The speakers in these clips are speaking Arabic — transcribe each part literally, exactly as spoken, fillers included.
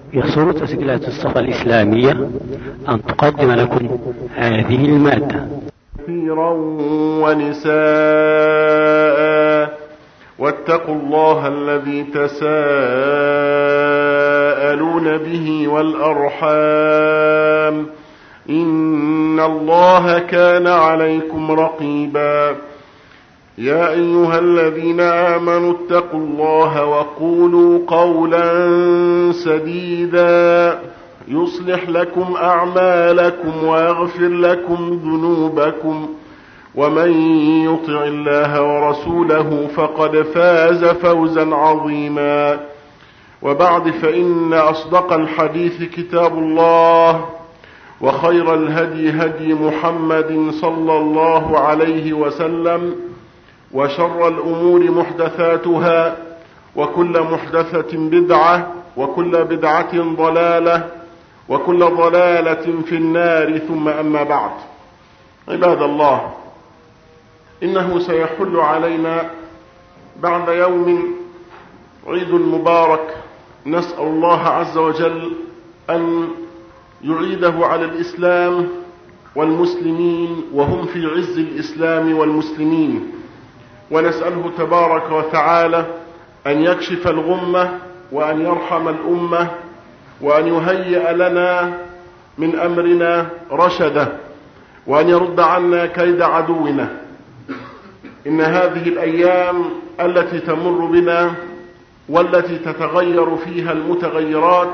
يسر تسجيلات الصفا الإسلامية أن تقدم لكم هذه المادة. كثيرا ونساء واتقوا الله الذي تساءلون به والأرحام إن الله كان عليكم رقيبا. يا أيها الذين آمنوا اتقوا الله وقولوا قولا سديدا يصلح لكم أعمالكم ويغفر لكم ذنوبكم ومن يطع الله ورسوله فقد فاز فوزا عظيما. وبعد، فإن أصدق الحديث كتاب الله، وخير الهدي هدي محمد صلى الله عليه وسلم، وشر الأمور محدثاتها، وكل محدثة بدعة، وكل بدعة ضلالة، وكل ضلالة في النار. ثم أما بعد، عباد الله، إنه سيحل علينا بعد يوم عيد مبارك، نسأل الله عز وجل أن يعيده على الإسلام والمسلمين وهم في عز الإسلام والمسلمين، ونسأله تبارك وتعالى أن يكشف الغمة وأن يرحم الأمة وأن يهيئ لنا من أمرنا رشدا وأن يرد عنا كيد عدونا. إن هذه الأيام التي تمر بنا والتي تتغير فيها المتغيرات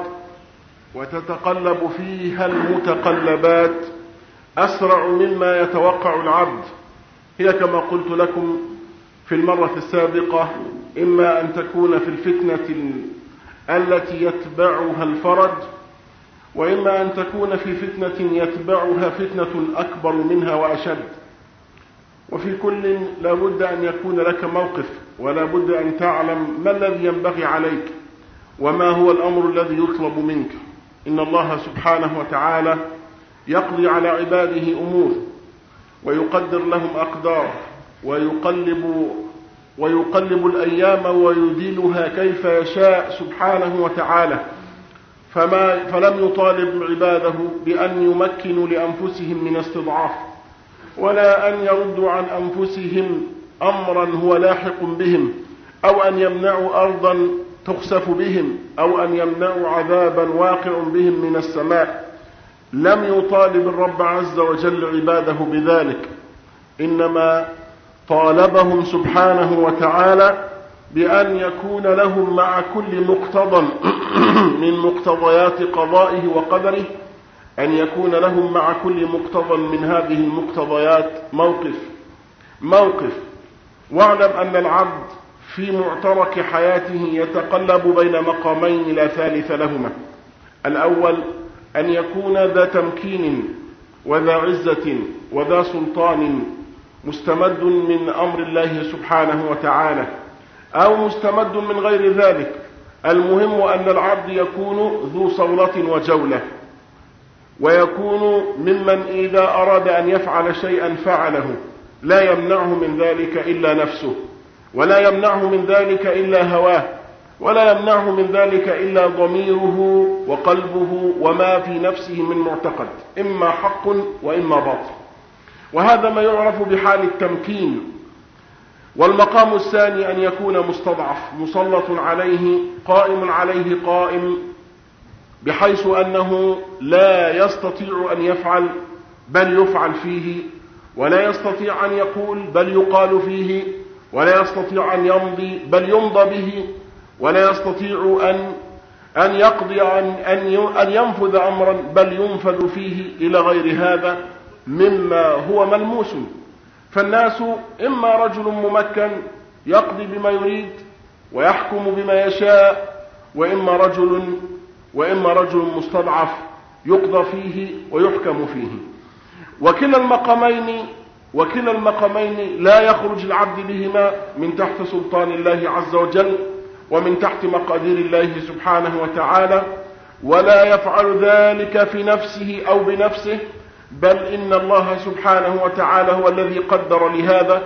وتتقلب فيها المتقلبات أسرع مما يتوقع العبد. هي كما قلت لكم في المرة السابقة، إما أن تكون في الفتنة التي يتبعها الفرج، وإما أن تكون في فتنة يتبعها فتنة أكبر منها وأشد. وفي كل لا بد أن يكون لك موقف، ولا بد أن تعلم ما الذي ينبغي عليك وما هو الأمر الذي يطلب منك. إن الله سبحانه وتعالى يقضي على عباده أمور ويقدر لهم أقدار، ويقلب ويقلب الأيام ويديلها كيف يشاء سبحانه وتعالى. فما فلم يطالب عباده بأن يمكنوا لأنفسهم من استضعاف، ولا أن يردوا عن أنفسهم أمرا هو لاحق بهم، أو أن يمنعوا أرضا تخسف بهم، أو أن يمنعوا عذابا واقع بهم من السماء. لم يطالب الرب عز وجل عباده بذلك، إنما طالبهم سبحانه وتعالى بأن يكون لهم مع كل مقتضى من مقتضيات قضائه وقدره، أن يكون لهم مع كل مقتضى من هذه المقتضيات موقف موقف واعلم أن العبد في معترك حياته يتقلب بين مقامين لا ثالث لهما. الأول أن يكون ذا تمكين وذا عزة وذا سلطان مستمد من أمر الله سبحانه وتعالى، أو مستمد من غير ذلك. المهم أن العبد يكون ذو صولة وجولة، ويكون ممن إذا أراد أن يفعل شيئا فعله، لا يمنعه من ذلك إلا نفسه، ولا يمنعه من ذلك إلا هواه، ولا يمنعه من ذلك إلا ضميره وقلبه وما في نفسه من معتقد، إما حق وإما باطل. وهذا ما يعرف بحال التمكين. والمقام الثاني أن يكون مستضعف مسلط عليه، قائم عليه قائم، بحيث أنه لا يستطيع أن يفعل بل يفعل فيه، ولا يستطيع أن يقول بل يقال فيه، ولا يستطيع أن يمضي بل يمضى به، ولا يستطيع أن أن يقضي أن أن ينفذ أمرا بل ينفذ فيه، إلى غير هذا مما هو ملموس. فالناس إما رجل ممكن يقضي بما يريد ويحكم بما يشاء، وإما رجل وإما رجل مستضعف يقضى فيه ويحكم فيه. وكلا المقامين وكلا المقامين لا يخرج العبد بهما من تحت سلطان الله عز وجل ومن تحت مقادير الله سبحانه وتعالى، ولا يفعل ذلك في نفسه أو بنفسه، بل إن الله سبحانه وتعالى هو الذي قدر لهذا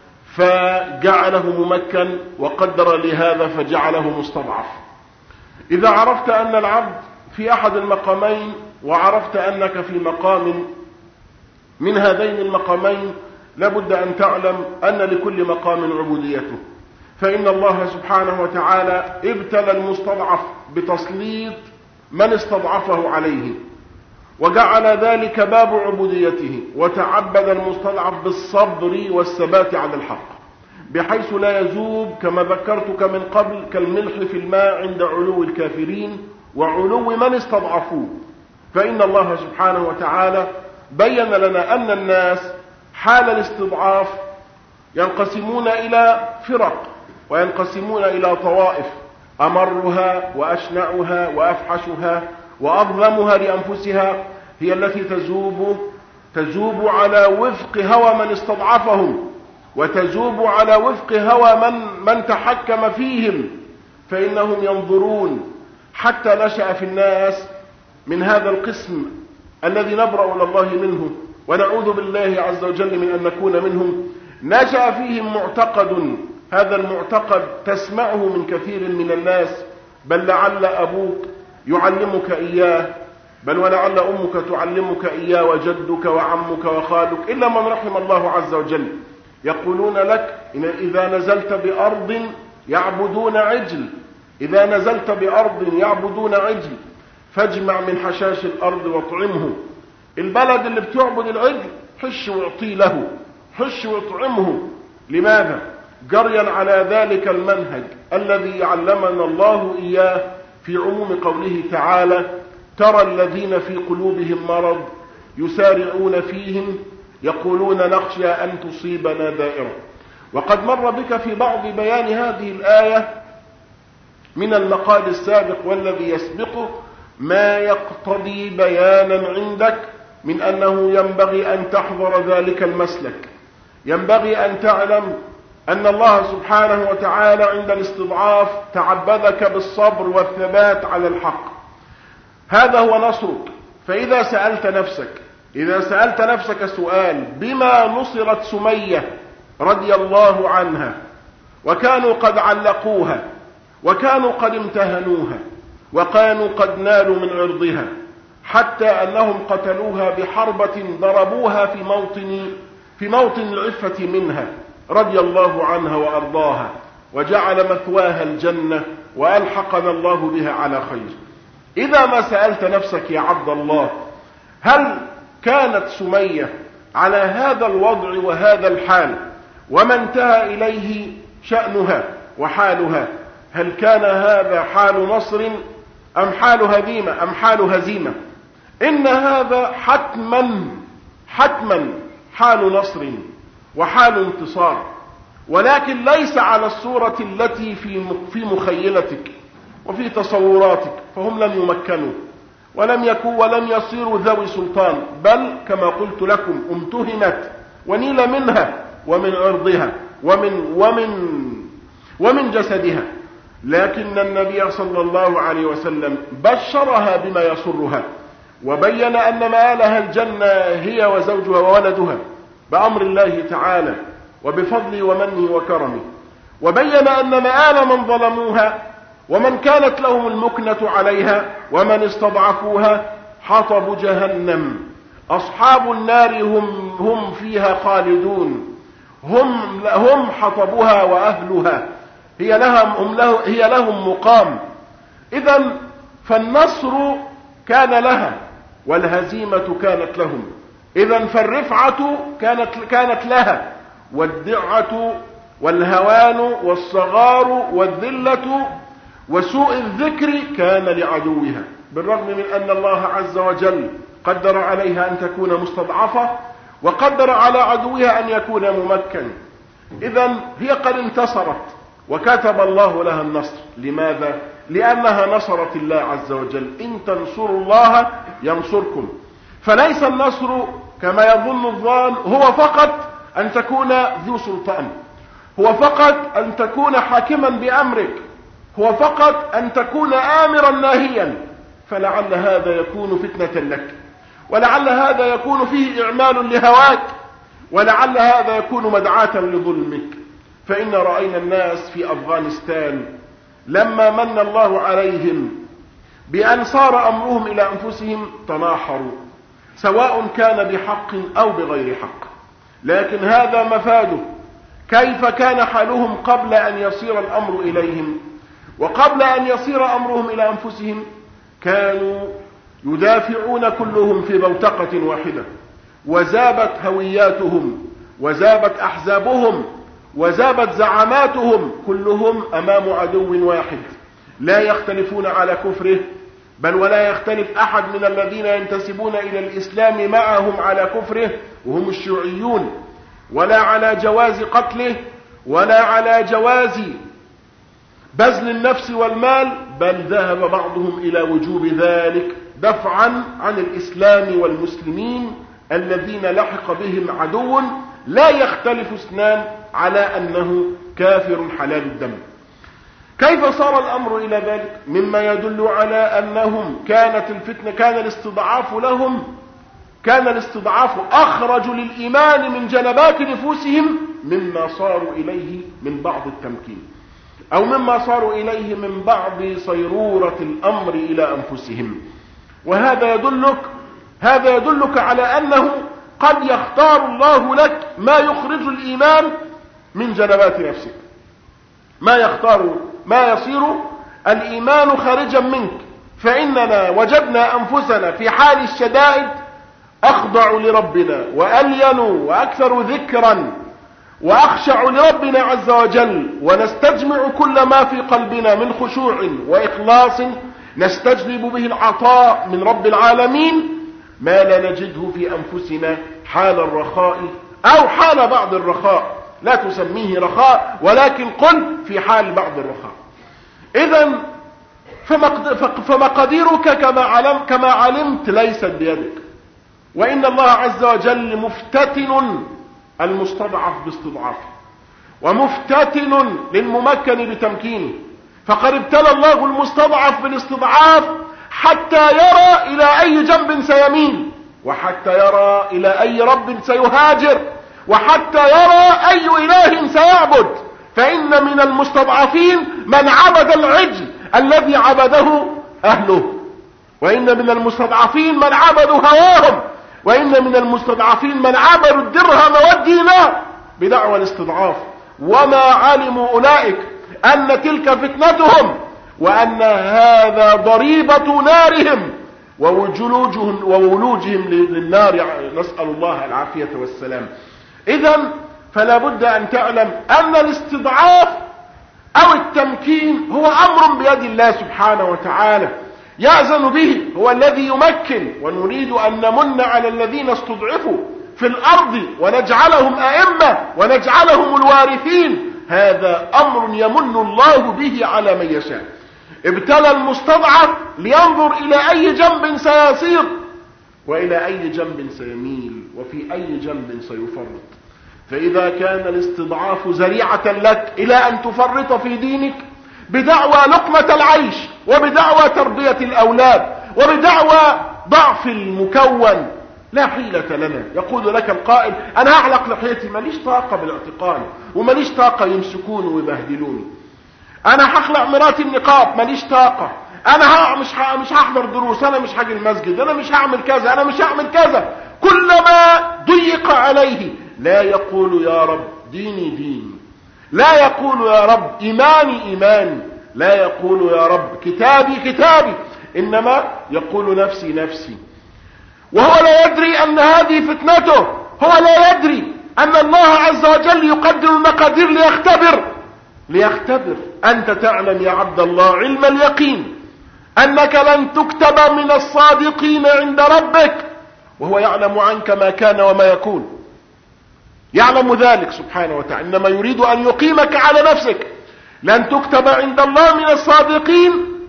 فجعله ممكن، وقدر لهذا فجعله مستضعف. إذا عرفت أن العبد في أحد المقامين وعرفت أنك في مقام من هذين المقامين، لابد أن تعلم أن لكل مقام عبوديته. فإن الله سبحانه وتعالى ابتلى المستضعف بتسليط من استضعفه عليه، وجعل ذلك باب عبوديته، وتعبد المستضعف بالصبر والثبات على الحق، بحيث لا يذوب كما ذكرتك من قبل كالملح في الماء عند علو الكافرين وعلو من استضعفوه. فإن الله سبحانه وتعالى بين لنا أن الناس حال الاستضعاف ينقسمون إلى فرق وينقسمون إلى طوائف، أمرها وأشنعها وأفحشها وأظلمها لأنفسها هي التي تذوب تذوب على وفق هوى من استضعفهم، وتذوب على وفق هوى من من تحكم فيهم، فإنهم ينظرون حتى نشأ في الناس من هذا القسم الذي نبرأ إلى الله منه ونعوذ بالله عز وجل من أن نكون منهم. نشأ فيهم معتقد، هذا المعتقد تسمعه من كثير من الناس، بل لعل أبوك يعلمك إياه، بل ولعل أمك تعلمك إياه، وجدك وعمك وخالك، إلا من رحم الله عز وجل. يقولون لك إن إذا نزلت بأرض يعبدون عجل، إذا نزلت بأرض يعبدون عجل فاجمع من حشاش الأرض واطعمه. البلد اللي بتعبد العجل حش واعطي له، حش واطعمه. لماذا؟ جريا على ذلك المنهج الذي علمنا الله إياه في عموم قوله تعالى: ترى الذين في قلوبهم مرض يسارعون فيهم يقولون نخشى أن تصيبنا دائرة. وقد مر بك في بعض بيان هذه الآية من المقال السابق والذي يسبقه ما يقتضي بيانا عندك من أنه ينبغي أن تحضر ذلك المسلك. ينبغي أن تعلم أن الله سبحانه وتعالى عند الاستضعاف تعبدك بالصبر والثبات على الحق، هذا هو نصرك. فإذا سألت نفسك إذا سألت نفسك سؤال: بما نصرت سمية رضي الله عنها وكانوا قد علقوها وكانوا قد امتهنوها وكانوا قد نالوا من عرضها حتى أنهم قتلوها بحربة ضربوها في موطن في موطن العفة منها رضي الله عنها وأرضاها، وجعل مثواها الجنة وألحقنا الله بها على خير. إذا ما سألت نفسك يا عبد الله: هل كانت سمية على هذا الوضع وهذا الحال وما انتهى إليه شأنها وحالها، هل كان هذا حال نصر أم حال هزيمة أم حال هزيمة؟ إن هذا حتما حتما حال نصر وحال انتصار، ولكن ليس على الصورة التي في في مخيلتك وفي تصوراتك، فهم لم يمكنوا ولم يكونوا ولم يصيروا ذوي سلطان، بل كما قلت لكم امتهنت ونيل منها ومن عرضها ومن ومن ومن جسدها. لكن النبي صلى الله عليه وسلم بشرها بما يسرها، وبين أن مآلها الجنة هي وزوجها وولدها بأمر الله تعالى وبفضله ومنه وكرمه، وبين أن مآل من ظلموها ومن كانت لهم المكنة عليها ومن استضعفوها حطب جهنم، أصحاب النار هم هم فيها خالدون، هم هم حطبها وأهلها، هي لهم هم له هي لهم مقام. إذن فالنصر كان لها والهزيمة كانت لهم. إذن فالرفعة كانت كانت لها، والدعة والهوان والصغار والذلة وسوء الذكر كان لعدوها، بالرغم من أن الله عز وجل قدر عليها أن تكون مستضعفة وقدر على عدوها أن يكون ممكن. إذن هي قد انتصرت وكتب الله لها النصر. لماذا؟ لأنها نصرت الله عز وجل. إن تنصروا الله ينصركم. فليس النصر كما يظن الظان هو فقط أن تكون ذو سلطان، هو فقط أن تكون حاكما بأمرك، هو فقط أن تكون آمرا ناهيا، فلعل هذا يكون فتنة لك، ولعل هذا يكون فيه إعمال لهواك، ولعل هذا يكون مدعاة لظلمك. فإن رأينا الناس في أفغانستان لما من الله عليهم بأن صار أمرهم إلى أنفسهم تناحروا، سواء كان بحق أو بغير حق. لكن هذا مفاده. كيف كان حالهم قبل أن يصير الأمر إليهم؟ وقبل أن يصير أمرهم إلى أنفسهم كانوا يدافعون كلهم في بوتقة واحدة، وزابت هوياتهم، وزابت أحزابهم، وزابت زعاماتهم، كلهم أمام عدو واحد لا يختلفون على كفره، بل ولا يختلف أحد من الذين ينتسبون إلى الإسلام معهم على كفره وهم الشيوعيون، ولا على جواز قتله، ولا على جواز بذل النفس والمال، بل ذهب بعضهم إلى وجوب ذلك دفعا عن الإسلام والمسلمين الذين لحق بهم عدو لا يختلف اثنان على أنه كافر حلال الدم. كيف صار الأمر إلى ذلك؟ مما يدل على أنهم كانت الفتنة، كان الاستضعاف لهم، كان الاستضعاف أخرج للإيمان من جنبات نفوسهم مما صاروا إليه من بعض التمكين، أو مما صاروا إليه من بعض صيرورة الأمر إلى أنفسهم. وهذا يدلك هذا يدلك على أنه قد يختار الله لك ما يخرج الإيمان من جنبات نفسك، ما يختار ما يصير الإيمان خارجا منك. فإننا وجدنا أنفسنا في حال الشدائد أخضع لربنا وألين وأكثر ذكرا وأخشع لربنا عز وجل، ونستجمع كل ما في قلبنا من خشوع وإخلاص نستجلب به العطاء من رب العالمين، ما لا نجده في أنفسنا حال الرخاء أو حال بعض الرخاء، لا تسميه رخاء ولكن قل في حال بعض الرخاء. إذن فمقاديرك كما علم كما علمت ليست بيدك، وإن الله عز وجل مفتتن المستضعف باستضعافه، ومفتتن للممكن بتمكينه. فقد ابتلى الله المستضعف بالاستضعاف حتى يرى إلى أي جنب سيميل، وحتى يرى إلى أي رب سيهاجر، وحتى يرى أي إله سيعبد. فإن من المستضعفين من عبد العجل الذي عبده أهله، وإن من المستضعفين من عبدوا هواهم، وإن من المستضعفين من عبدوا الدرهم والدينار بدعوى الاستضعاف. وما علموا أولئك أن تلك فتنتهم، وأن هذا ضريبة نارهم وولوجهم, وولوجهم للنار، نسأل الله العافية والسلام. إذن فلا بد أن تعلم أن الاستضعاف أو التمكين هو أمر بيد الله سبحانه وتعالى يأذن به، هو الذي يمكن. ونريد أن نمن على الذين استضعفوا في الأرض ونجعلهم أئمة ونجعلهم الوارثين، هذا أمر يمن الله به على من يشاء. ابتلى المستضعف لينظر إلى أي جنب سيصير وإلى أي جنب سيميل وفي أي جنب سيفرط. فإذا كان الاستضعاف ذريعة لك إلى أن تفرط في دينك بدعوى لقمة العيش، وبدعوى تربية الأولاد، وبدعوى ضعف المكون، لا حيلة لنا. يقول لك القائل أنا أعلق لحيتي، ماليش طاقة بالاعتقال، وماليش طاقة يمسكوني ويبهدلوني. أنا هخلع مراتي النقاب، ماليش طاقة. أنا مش مش هحضر دروس، أنا مش هاجي المسجد، أنا مش هعمل كذا، أنا مش هعمل كذا. كلما ضيق عليه لا يقول يا رب ديني ديني، لا يقول يا رب إيماني إيماني، لا يقول يا رب كتابي كتابي، إنما يقول نفسي نفسي. وهو لا يدري أن هذه فتنته، هو لا يدري أن الله عز وجل يقدر المقادير ليختبر ليختبر أنت تعلم يا عبد الله علم اليقين أنك لن تكتب من الصادقين عند ربك، وهو يعلم عنك ما كان وما يكون، يعلم ذلك سبحانه وتعالى، إنما يريد أن يقيمك على نفسك. لن تكتب عند الله من الصادقين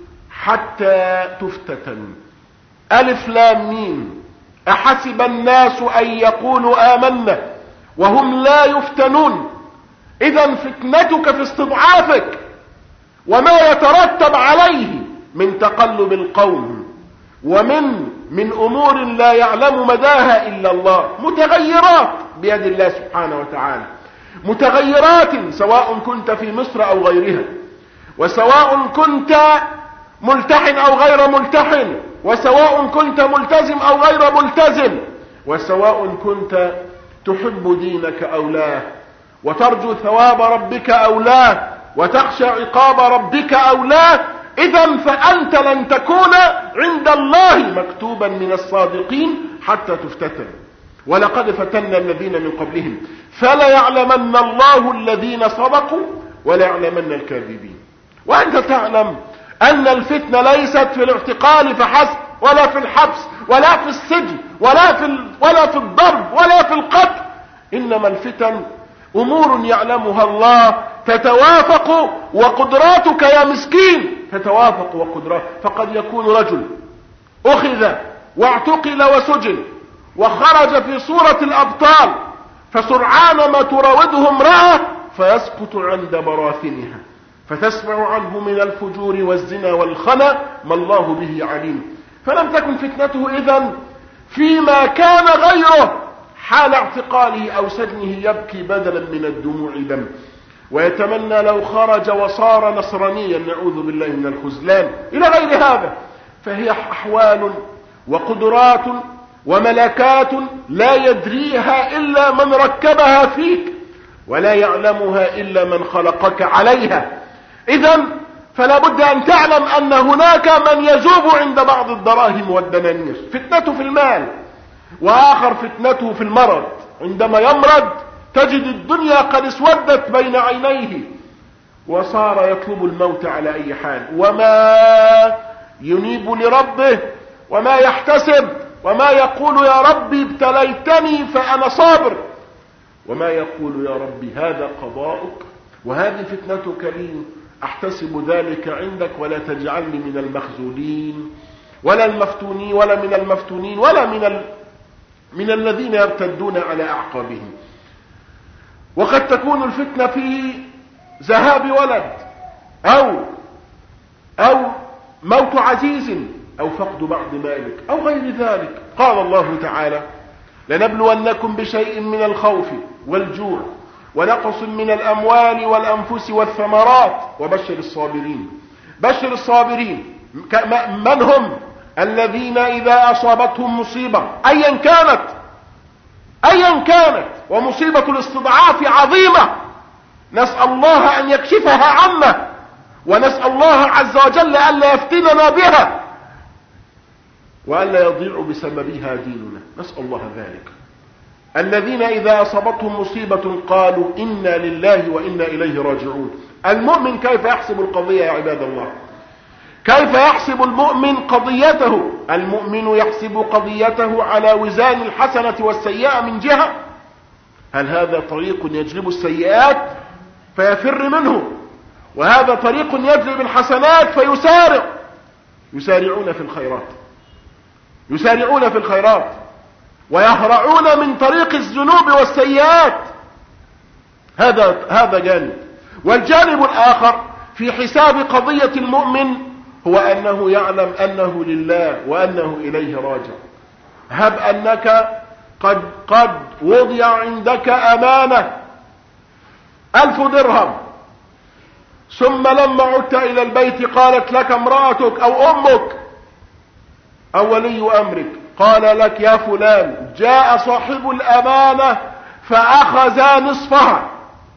حتى تفتتن. ألف لام ميم. أحسب الناس أن يقولوا آمنا وهم لا يفتنون. إذا فتنتك في استضعافك وما يترتب عليه من تقلب القوم ومن من أمور لا يعلم مداها إلا الله، متغيرات بيد الله سبحانه وتعالى، متغيرات سواء كنت في مصر أو غيرها، وسواء كنت ملتحن أو غير ملتحن، وسواء كنت ملتزم أو غير ملتزم، وسواء كنت تحب دينك أو لا، وترجو ثواب ربك أو لا، وتخشى عقاب ربك أو لا، إذا فأنت لن تكون عند الله مكتوبا من الصادقين حتى تفتتن. ولقد فتنا الذين من قبلهم فليعلمن الله الذين صدقوا وليعلمن الكاذبين. وأنت تعلم أن الفتنة ليست في الاعتقال فحسب، ولا في الحبس، ولا في السجن، ولا في ولا في الضرب، ولا في القتل، إنما الفتن أمور يعلمها الله تتوافق وقدراتك يا مسكين تتوافق وقدرات. فقد يكون رجل أخذ واعتقل وسجن وخرج في صورة الأبطال، فسرعان ما تراوده امرأة فيسقط عند براثنها، فتسمع عنه من الفجور والزنا والخنا ما الله به عليم. فلم تكن فتنته إذن فيما كان غيره حال اعتقاله أو سجنه يبكي بدلا من الدموع دم، ويتمنى لو خرج وصار نصرانيا نعوذ بالله من الخذلان إلى غير هذا. فهي أحوال وقدرات وملكات لا يدريها إلا من ركبها فيك، ولا يعلمها إلا من خلقك عليها. إذن فلا بد أن تعلم أن هناك من يذوب عند بعض الدراهم والدنانير، فتنته في المال، وآخر فتنته في المرض. عندما يمرض تجد الدنيا قد اسودت بين عينيه وصار يطلب الموت على أي حال، وما ينيب لربه وما يحتسب وما يقول يا ربي ابتليتني فأنا صابر، وما يقول يا ربي هذا قضاؤك وهذه فتنتك لي، أحتسب ذلك عندك ولا تجعلني من المخذولين ولا المفتونين ولا من المفتونين ولا من ال... من الذين يرتدون على أعقابهم. وقد تكون الفتنة في ذهاب ولد أو أو موت عزيز أو فقد بعض مالك أو غير ذلك. قال الله تعالى لنبلونكم بشيء من الخوف والجوع ونقص من الأموال والأنفس والثمرات وبشر الصابرين. بشر الصابرين من هم؟ الذين إذا أصابتهم مصيبة أيا كانت أيا كانت، ومصيبة الاستضعاف عظيمة، نسأل الله أن يكشفها عنا، ونسأل الله عز وجل ألا يفتننا بها وألا يضيع بسببها ديننا، نسأل الله ذلك. الذين إذا أصابتهم مصيبة قالوا إنا لله وإنا إليه راجعون. المؤمن كيف يحسب القضية يا عباد الله؟ كيف يحسب المؤمن قضيته؟ المؤمن يحسب قضيته على وزان الحسنة والسيئة من جهة، هل هذا طريق يجلب السيئات فيفر منه، وهذا طريق يجلب الحسنات فيسارع. يسارعون في الخيرات يسارعون في الخيرات ويهرعون من طريق الذنوب والسيئات. هذا هذا جانب. والجانب الآخر في حساب قضية المؤمن هو أنه يعلم أنه لله وأنه إليه راجع. هب أنك قد قد وضع عندك أمانة ألف درهم، ثم لما عدت إلى البيت قالت لك امرأتك أو أمك أو ولي أمرك قال لك يا فلان جاء صاحب الأمانة فأخذ نصفها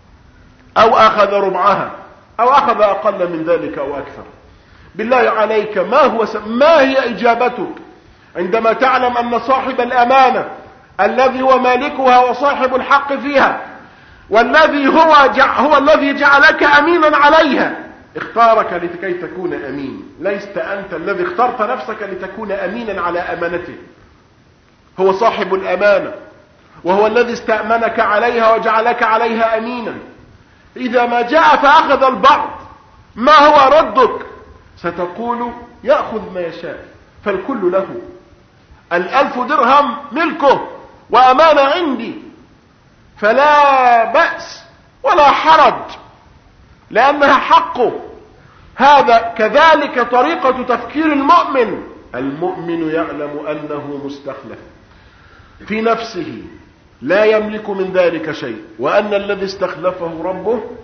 أو أخذ ربعها أو أخذ أقل من ذلك أو أكثر. بالله عليك ما هو ما هي إجابتك عندما تعلم أن صاحب الأمانة الذي هو مالكها وصاحب الحق فيها والذي هو هو الذي جعلك أمينا عليها اختارك لكي تكون أمين، ليست أنت الذي اخترت نفسك لتكون أمينا على أمانته. هو صاحب الأمانة وهو الذي استأمنك عليها وجعلك عليها أمينا. إذا ما جاء فأخذ البعض ما هو ردك؟ ستقول يأخذ ما يشاء فالكل له. الألف درهم ملكه وأمانة عندي، فلا بأس ولا حرج لأنها حقه. هذا كذلك طريقة تفكير المؤمن. المؤمن يعلم أنه مستخلف في نفسه لا يملك من ذلك شيء، وأن الذي استخلفه ربه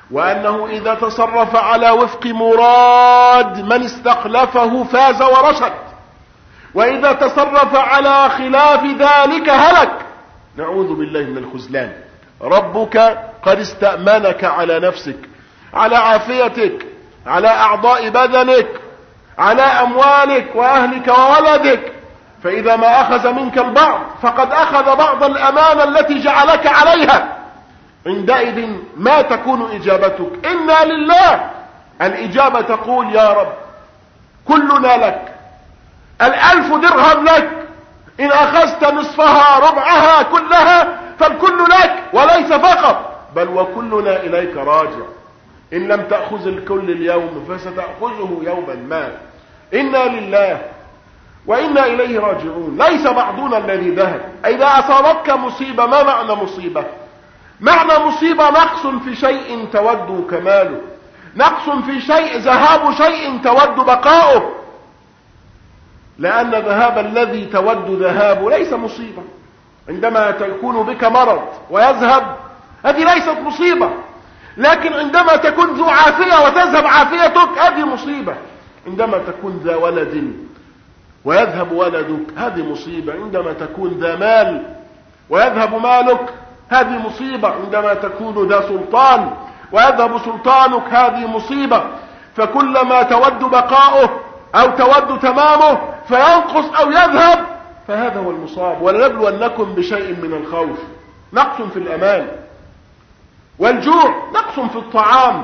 وأنه إذا تصرف على وفق مراد من استخلفه فاز ورشد، وإذا تصرف على خلاف ذلك هلك. نعوذ بالله من الخذلان. ربك قد استأمنك على نفسك، على عافيتك، على أعضاء بدنك، على أموالك وأهلك وولدك، فإذا ما أخذ منك البعض فقد أخذ بعض الأمانة التي جعلك عليها. عندئذ ما تكون إجابتك؟ إنا لله. الإجابة تقول يا رب كلنا لك، الألف درهم لك، إن أخذت نصفها ربعها كلها فالكل لك، وليس فقط بل وكلنا إليك راجع. إن لم تأخذ الكل اليوم فستأخذه يوما ما. إنا لله وإنا إليه راجعون. ليس بعضنا الذي ذهب. إذا أصابتك مصيبة، ما معنى مصيبة؟ معنى مصيبة نقص في شيء تود كماله، نقص في شيء، ذهاب شيء تود بقاؤه. لأن ذهاب الذي تود ذهابه ليس مصيبة. عندما تكون بك مرض ويذهب هذه ليست مصيبة، لكن عندما تكون ذو عافية وتذهب عافيتك هذه مصيبة. عندما تكون ذا ولد ويذهب ولدك هذه مصيبة. عندما تكون ذا مال ويذهب مالك هذه مصيبة. عندما تكون ذا سلطان ويذهب سلطانك هذه مصيبة. فكلما تود بقاؤه أو تود تمامه فينقص أو يذهب فهذا هو المصاب. ولنبلونكم بشيء من الخوف، نقص في الأمان، والجوع، نقص في الطعام،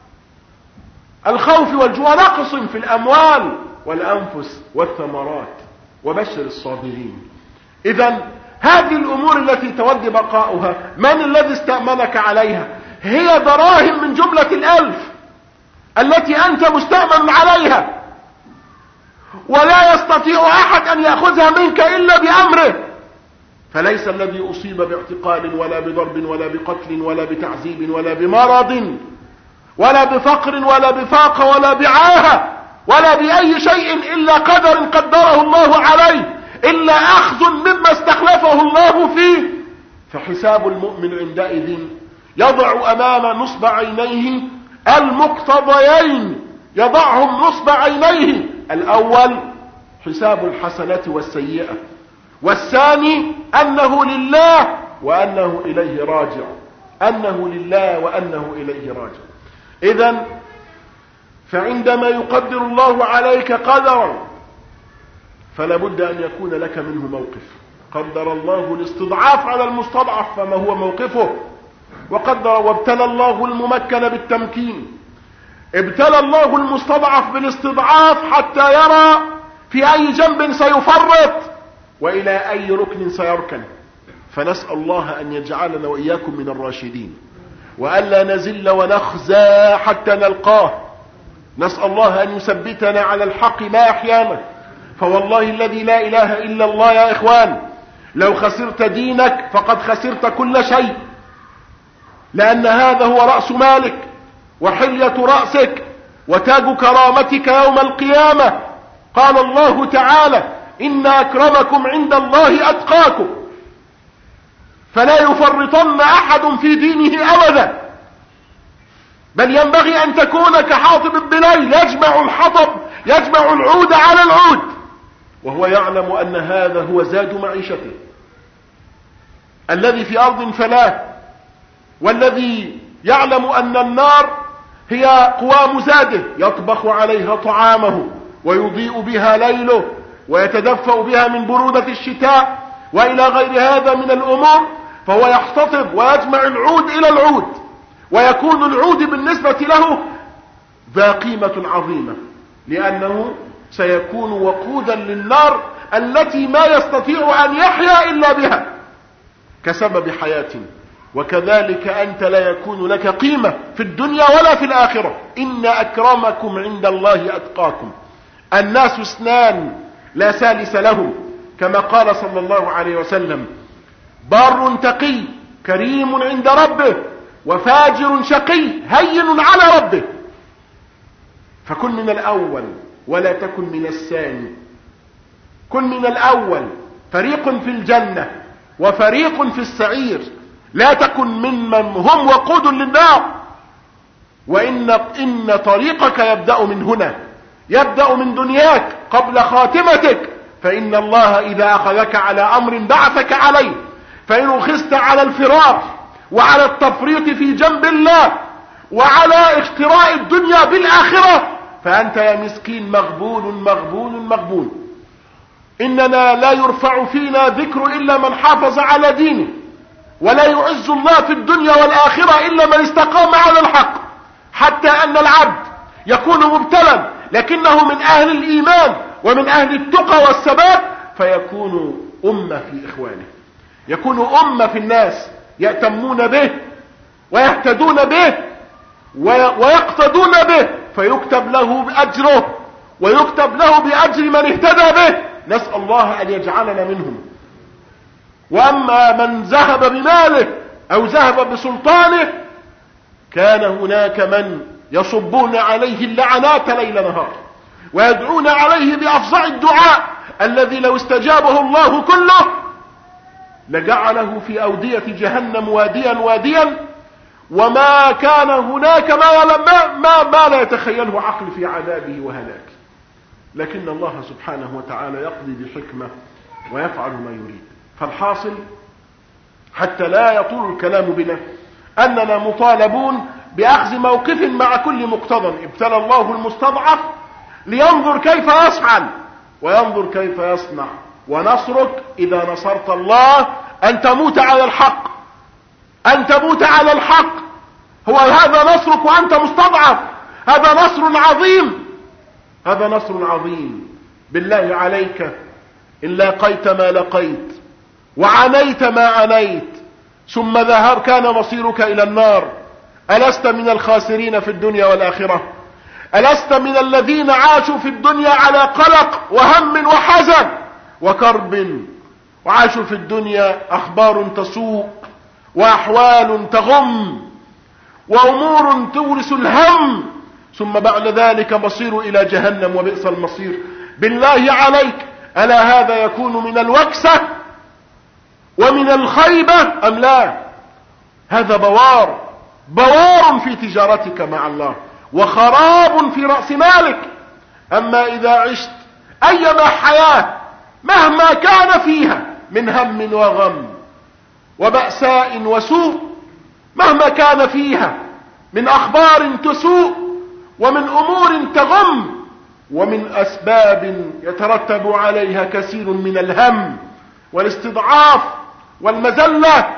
الخوف والجوع نقص في الأموال والأنفس والثمرات، وبشر الصابرين. إذن هذه الأمور التي تود بقاؤها من الذي استأمنك عليها؟ هي دراهم من جملة الألف التي أنت مستأمن عليها، ولا يستطيع أحد أن يأخذها منك إلا بأمره. فليس الذي أصيب باعتقال ولا بضرب ولا بقتل ولا بتعذيب ولا بمرض ولا بفقر ولا بفاقة ولا بعاهة ولا بأي شيء إلا قدر قدره الله عليه، إلا أخذ مما استخلفه الله فيه. فحساب المؤمن عندئذ يضع أمام نصب عينيه المقتضيين، يضعهم نصب عينيه. الأول حساب الحسنة والسيئة، والثاني أنه لله وأنه إليه راجع، أنه لله وأنه إليه راجع. إذن فعندما يقدر الله عليك قدرا فلا بد أن يكون لك منه موقف. قدر الله الاستضعاف على المستضعف فما هو موقفه؟ وقدر وابتلى الله الممكن بالتمكين، ابتلى الله المستضعف بالاستضعاف حتى يرى في أي جنب سيفرط وإلى أي ركن سيركن. فنسأل الله أن يجعلنا وإياكم من الراشدين، وألا نزل ونخزى حتى نلقاه. نسأل الله أن يثبتنا على الحق ما أحيانا. فوالله الذي لا إله إلا الله يا إخوان، لو خسرت دينك فقد خسرت كل شيء، لأن هذا هو رأس مالك وحلية رأسك وتاج كرامتك يوم القيامة. قال الله تعالى: إن أكرمكم عند الله أتقاكم. فلا يفرطن أحد في دينه أبدا، بل ينبغي أن تكون كحاطب بليل يجمع الحطب، يجمع العود على العود، وهو يعلم أن هذا هو زاد معيشته. الذي في أرض فلاة، والذي يعلم أن النار هي قوام زاده، يطبخ عليها طعامه ويضيء بها ليله ويتدفأ بها من برودة الشتاء وإلى غير هذا من الأمور، فهو يحتطب ويجمع العود إلى العود، ويكون العود بالنسبة له ذا قيمة عظيمة، لأنه سيكون وقودا للنار التي ما يستطيع أن يحيا إلا بها كسبب حياة. وكذلك أنت لا يكون لك قيمة في الدنيا ولا في الآخرة. إن أكرمكم عند الله أتقاكم. الناس اثنان لا ثالث لهم، كما قال صلى الله عليه وسلم: بار تقي كريم عند ربه، وفاجر شقي هين على ربه. فكن من الأول ولا تكن من الثاني. كن من الأول، فريق في الجنة وفريق في السعير. لا تكن ممن هم وقود للنار. وإن إن طريقك يبدأ من هنا، يبدأ من دنياك قبل خاتمتك. فإن الله إذا أخذك على أمر بعثك عليه، فإن أخذت على الفرار وعلى التفريط في جنب الله وعلى اشتراء الدنيا بالآخرة، فأنت يا مسكين مغبون مغبون مغبون. إننا لا يرفع فينا ذكر إلا من حافظ على دينه، ولا يعز الله في الدنيا والآخرة إلا من استقام على الحق، حتى أن العبد يكون مبتلا لكنه من أهل الإيمان ومن أهل التقى والثبات، فيكون أمة في إخوانه، يكون أمة في الناس يأتمون به ويهتدون به ويقتدون به، فيكتب له بأجره ويكتب له بأجر من اهتدى به. نسأل الله أن يجعلنا منهم. وأما من ذهب بماله أو ذهب بسلطانه، كان هناك من يصبون عليه اللعنات ليل نهار ويدعون عليه بأفظع الدعاء الذي لو استجابه الله كله لجعله في أودية جهنم واديا واديا، وما كان هناك ما, ما, ما لا يتخيله عقل في عذابه وهلاكه. لكن الله سبحانه وتعالى يقضي بحكمة ويفعل ما يريد. فالحاصل حتى لا يطول الكلام بنا أننا مطالبون بأخذ موقف مع كل مقتضى. ابتلى الله المستضعف لينظر كيف يفعل وينظر كيف يصنع. ونصرك إذا نصرت الله أن تموت على الحق، أن تموت على الحق. هو هذا نصرك وأنت مستضعف، هذا نصر عظيم، هذا نصر عظيم. بالله عليك إن لاقيت ما لقيت وعانيت ما عانيت ثم ذهب كان مصيرك إلى النار، ألست من الخاسرين في الدنيا والآخرة؟ ألست من الذين عاشوا في الدنيا على قلق وهم وحزن وكرب، وعاشوا في الدنيا أخبار تسوء وأحوال تغم وأمور تورث الهم، ثم بعد ذلك مصير إلى جهنم وبئس المصير؟ بالله عليك ألا هذا يكون من الوكسة ومن الخيبة أم لا؟ هذا بوار بوار في تجارتك مع الله وخراب في رأس مالك. أما إذا عشت أيما حياة مهما كان فيها من هم وغم وبأساء وسوء، مهما كان فيها من أخبار تسوء ومن أمور تغم ومن أسباب يترتب عليها كثير من الهم والاستضعاف والمذلة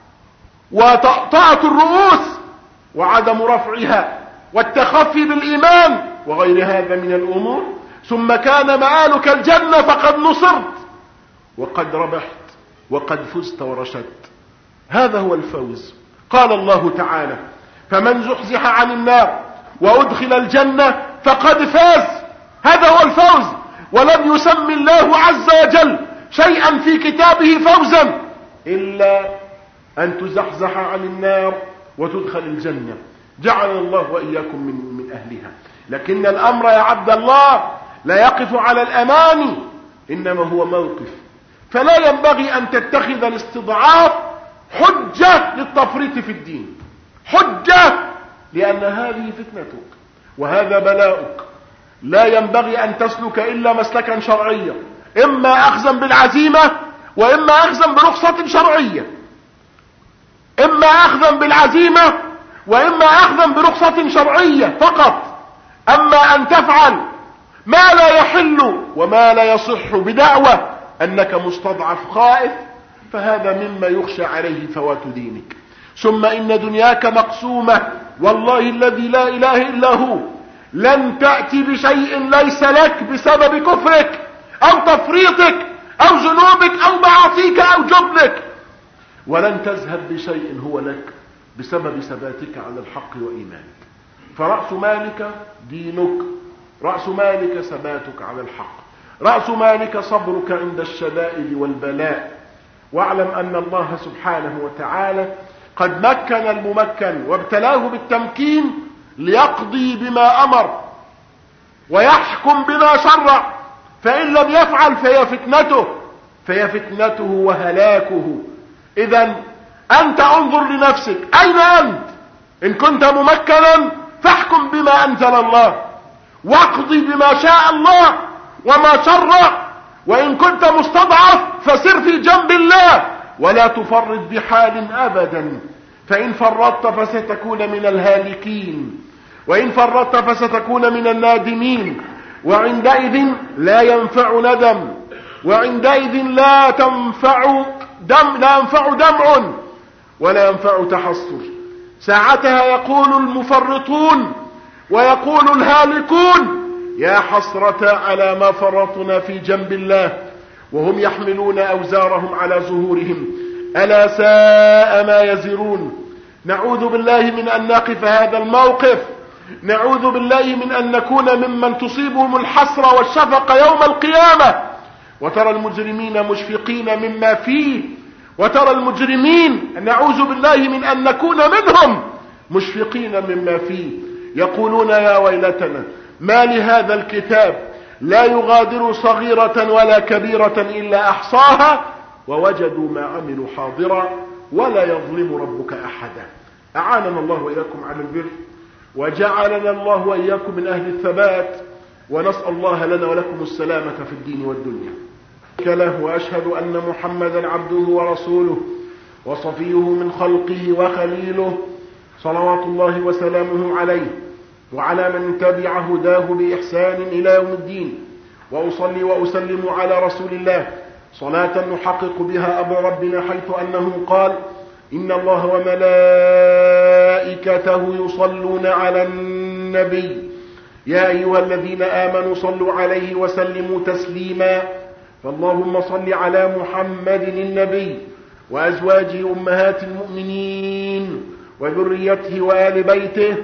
وتقطعة الرؤوس وعدم رفعها والتخفي بالإيمان وغير هذا من الأمور، ثم كان مآلك الجنة فقد نصرت وقد ربحت وقد فزت ورشدت. هذا هو الفوز. قال الله تعالى: فمن زحزح عن النار وأدخل الجنة فقد فاز. هذا هو الفوز. ولم يسم الله عز وجل شيئا في كتابه فوزا إلا أن تزحزح عن النار وتدخل الجنة. جعلنا الله وإياكم من, من أهلها. لكن الأمر يا عبد الله لا يقف على الأماني، إنما هو موقف. فلا ينبغي أن تتخذ الاستضعاف حجة للتفريط في الدين، حجة، لأن هذه فتنتك وهذا بلاؤك. لا ينبغي أن تسلك إلا مسلكا شرعيا، إما أخذا بالعزيمة وإما أخذا برخصة شرعية، إما أخذا بالعزيمة وإما أخذا برخصة شرعية فقط. أما أن تفعل ما لا يحل وما لا يصح بدعوة أنك مستضعف خائف، فهذا مما يخشى عليه فوات دينك. ثم إن دنياك مقسومة، والله الذي لا إله إلا هو لن تأتي بشيء ليس لك بسبب كفرك أو تفريطك أو ذنوبك أو معاصيك أو جبنك، ولن تذهب بشيء هو لك بسبب ثباتك على الحق وإيمانك. فرأس مالك دينك، رأس مالك ثباتك على الحق، رأس مالك صبرك عند الشدائد والبلاء. واعلم أن الله سبحانه وتعالى قد مكن الممكن وابتلاه بالتمكين ليقضي بما أمر ويحكم بما شرع، فإن لم يفعل فهي فتنته فهي فتنته وهلاكه. إذن أنت انظر لنفسك، أين أنت؟ إن كنت ممكنا فاحكم بما أنزل الله، واقضي بما شاء الله وما شرع. وإن كنت مستضعف فسر في جنب الله، ولا تفرط بحال أبدا، فإن فرطت فستكون من الهالكين، وإن فرطت فستكون من النادمين، وعندئذ لا ينفع ندم، وعندئذ لا تنفع دم لا ينفع دمع ولا ينفع تحسر. ساعتها يقول المفرطون ويقول الهالكون: يا حسرة على ما فرطنا في جنب الله وهم يحملون أوزارهم على ظهورهم، ألا ساء ما يزرون. نعوذ بالله من أن نقف هذا الموقف، نعوذ بالله من أن نكون ممن تصيبهم الحسرة والشفقة يوم القيامة، وترى المجرمين مشفقين مما فيه، وترى المجرمين نعوذ بالله من أن نكون منهم مشفقين مما فيه، يقولون: يا ويلتنا ما لهذا الكتاب لا يغادر صغيرة ولا كبيرة إلا أحصاها ووجدوا ما عملوا حاضرا ولا يظلم ربك أحدا. أعاننا الله وإياكم على البر، وجعلنا الله وإياكم من أهل الثبات، ونسأل الله لنا ولكم السلامة في الدين والدنيا. له وأشهد أن محمدا عبده ورسوله وصفيه من خلقه وخليله، صلوات الله وسلامه عليه وعلى من تبع هداه بإحسان إلى يوم الدين. وأصلي وأسلم على رسول الله صلاة نحقق بها أمر ربنا، حيث أنه قال: إن الله وملائكته يصلون على النبي يا أيها الذين آمنوا صلوا عليه وسلموا تسليما. فاللهم صل على محمد النبي وأزواجه أمهات المؤمنين وذريته وآل بيته،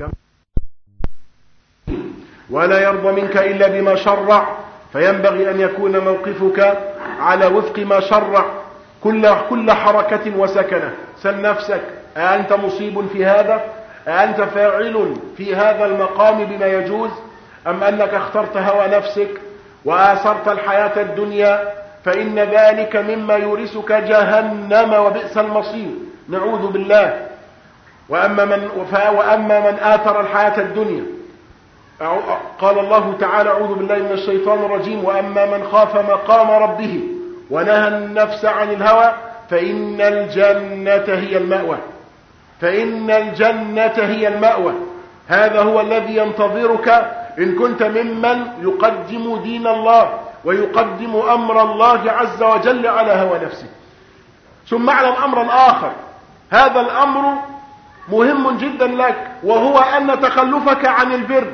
ولا يرضى منك إلا بما شرع، فينبغي أن يكون موقفك على وفق ما شرع كل كل حركة وسكنة. سل نفسك: أأنت مصيب في هذا؟ أأنت فاعل في هذا المقام بما يجوز؟ أم أنك اخترت هوى نفسك وآثرت الحياة الدنيا؟ فإن ذلك مما يورثك جهنم وبئس المصير، نعوذ بالله. وأما من, وأما من آثر الحياة الدنيا، قال الله تعالى: أعوذ بالله من الشيطان الرجيم: وأما من خاف مقام ربه ونهى النفس عن الهوى فإن الجنة هي المأوى، فإن الجنة هي المأوى. هذا هو الذي ينتظرك إن كنت ممن يقدم دين الله ويقدم أمر الله عز وجل على هوى نفسه. ثم اعلم أمرا آخر، هذا الأمر مهم جدا لك، وهو أن تخلفك عن البر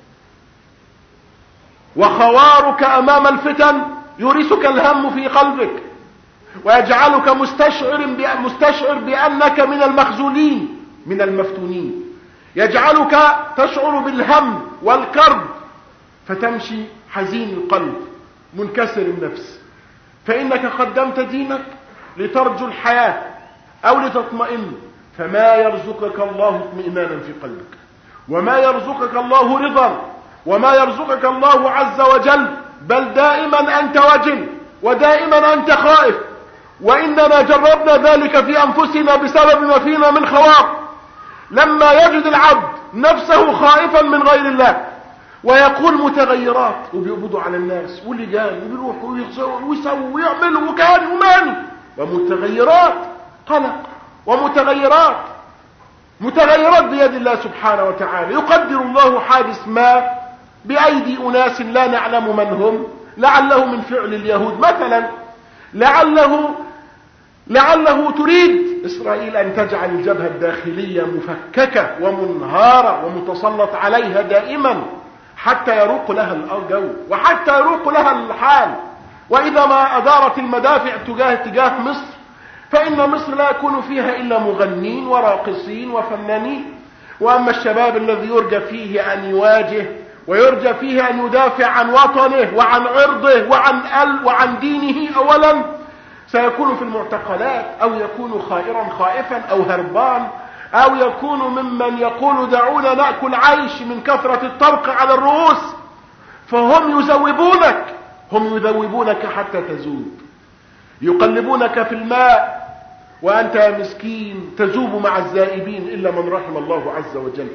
وخوارك أمام الفتن يورثك الهم في قلبك، ويجعلك مستشعر مستشعر بأنك من المخذولين من المفتونين، يجعلك تشعر بالهم والكرب، فتمشي حزين القلب منكسر النفس، فإنك قدمت دينك لترجو الحياة أو لتطمئن، فما يرزقك الله اطمئنانا في قلبك، وما يرزقك الله رضا، وما يرزقك الله عز وجل، بل دائما أنت وجل ودائما أنت خائف. وإننا جربنا ذلك في أنفسنا بسبب ما فينا من خواف. لما يجد العبد نفسه خائفا من غير الله ويقول متغيرات، وبيقبضوا على الناس ولجان وبيروحوا ويسووا ويعملوا وكان وماني، ومتغيرات قلق ومتغيرات متغيرات بيد الله سبحانه وتعالى. يقدر الله حادث ما بأيدي أناس لا نعلم من هم، لعله من فعل اليهود مثلا، لعله لعله تريد إسرائيل أن تجعل الجبهة الداخلية مفككة ومنهارة ومتسلط عليها دائما حتى يروق لها الجو وحتى يروق لها الحال. وإذا ما أدارت المدافع تجاه تجاه مصر، فإن مصر لا يكون فيها إلا مغنين وراقصين وفنانين. وأما الشباب الذي يرجى فيه أن يواجه ويرجى فيه أن يدافع عن وطنه وعن عرضه وعن ال وعن دينه أولا، سيكون في المعتقلات، أو يكون خائرا خائفا أو هربان، أو يكون ممن يقول دعونا نأكل عيش من كثرة الطرق على الرؤوس. فهم يذوبونك، هم يذوبونك حتى تذوب، يقلبونك في الماء وأنت يا مسكين تذوب مع الذائبين إلا من رحم الله عز وجل.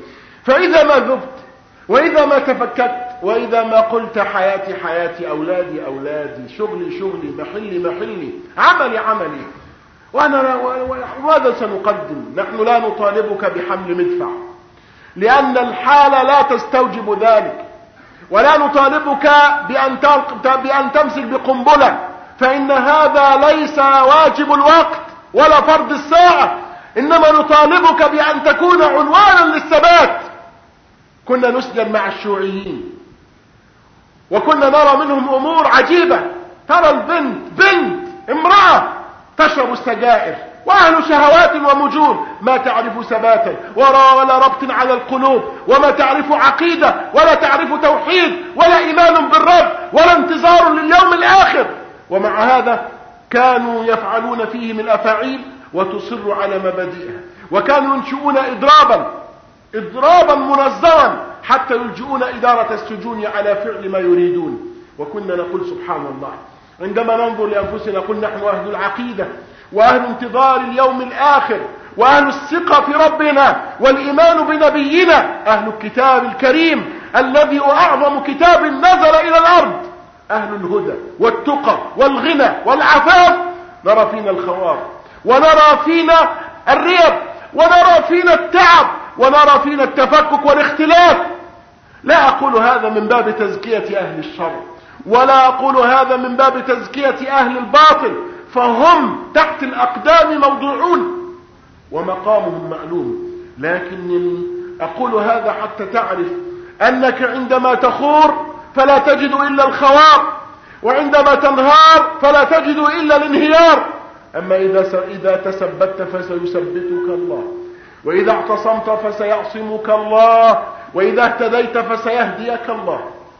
فإذا ما ذبت وإذا ما تفككت وإذا ما قلت حياتي حياتي، أولادي أولادي، شغلي شغلي، محلي محلي، عملي عملي، وأنا وماذا سنقدم؟ نحن لا نطالبك بحمل مدفع لأن الحالة لا تستوجب ذلك، ولا نطالبك بأن بأن تمسك بقنبلة، فإن هذا ليس واجب الوقت ولا فرض الساعة، إنما نطالبك بأن تكون عنوانا للثبات. كنا نسجن مع الشيوعيين وكنا نرى منهم أمور عجيبة. ترى البنت بنت امرأة تشرب السجائر وأهل شهوات ومجون، ما تعرف ثباتا ولا ربط على القلوب، وما تعرف عقيدة ولا تعرف توحيد ولا إيمان بالرب ولا انتظار لليوم الآخر، ومع هذا كانوا يفعلون فيهم الأفاعيل وتصر على مبادئها، وكانوا ينشئون إضرابا إضرابا منظما حتى يلجؤون إدارة السجون على فعل ما يريدون. وكنا نقول سبحان الله عندما ننظر لأنفسنا، نقول نحن أهل العقيدة وأهل انتظار اليوم الآخر وأهل الثقة في ربنا والإيمان بنبينا، أهل الكتاب الكريم الذي هو أعظم كتاب نزل إلى الأرض، أهل الهدى والتقى والغنى والعفاف، نرى فينا الخوار ونرى فينا الريب ونرى فينا التعب ونرى فينا التفكك والاختلاف. لا أقول هذا من باب تزكية أهل الشر، ولا أقول هذا من باب تزكية أهل الباطل، فهم تحت الأقدام موضوعون ومقامهم معلوم، لكنني أقول هذا حتى تعرف أنك عندما تخور فلا تجد إلا الخوار، وعندما تنهار فلا تجد إلا الانهيار. أما إذا إذا تثبت فسيثبتك الله، وإذا اعتصمت فسيعصمك الله، وإذا اهتديت فسيهديك الله.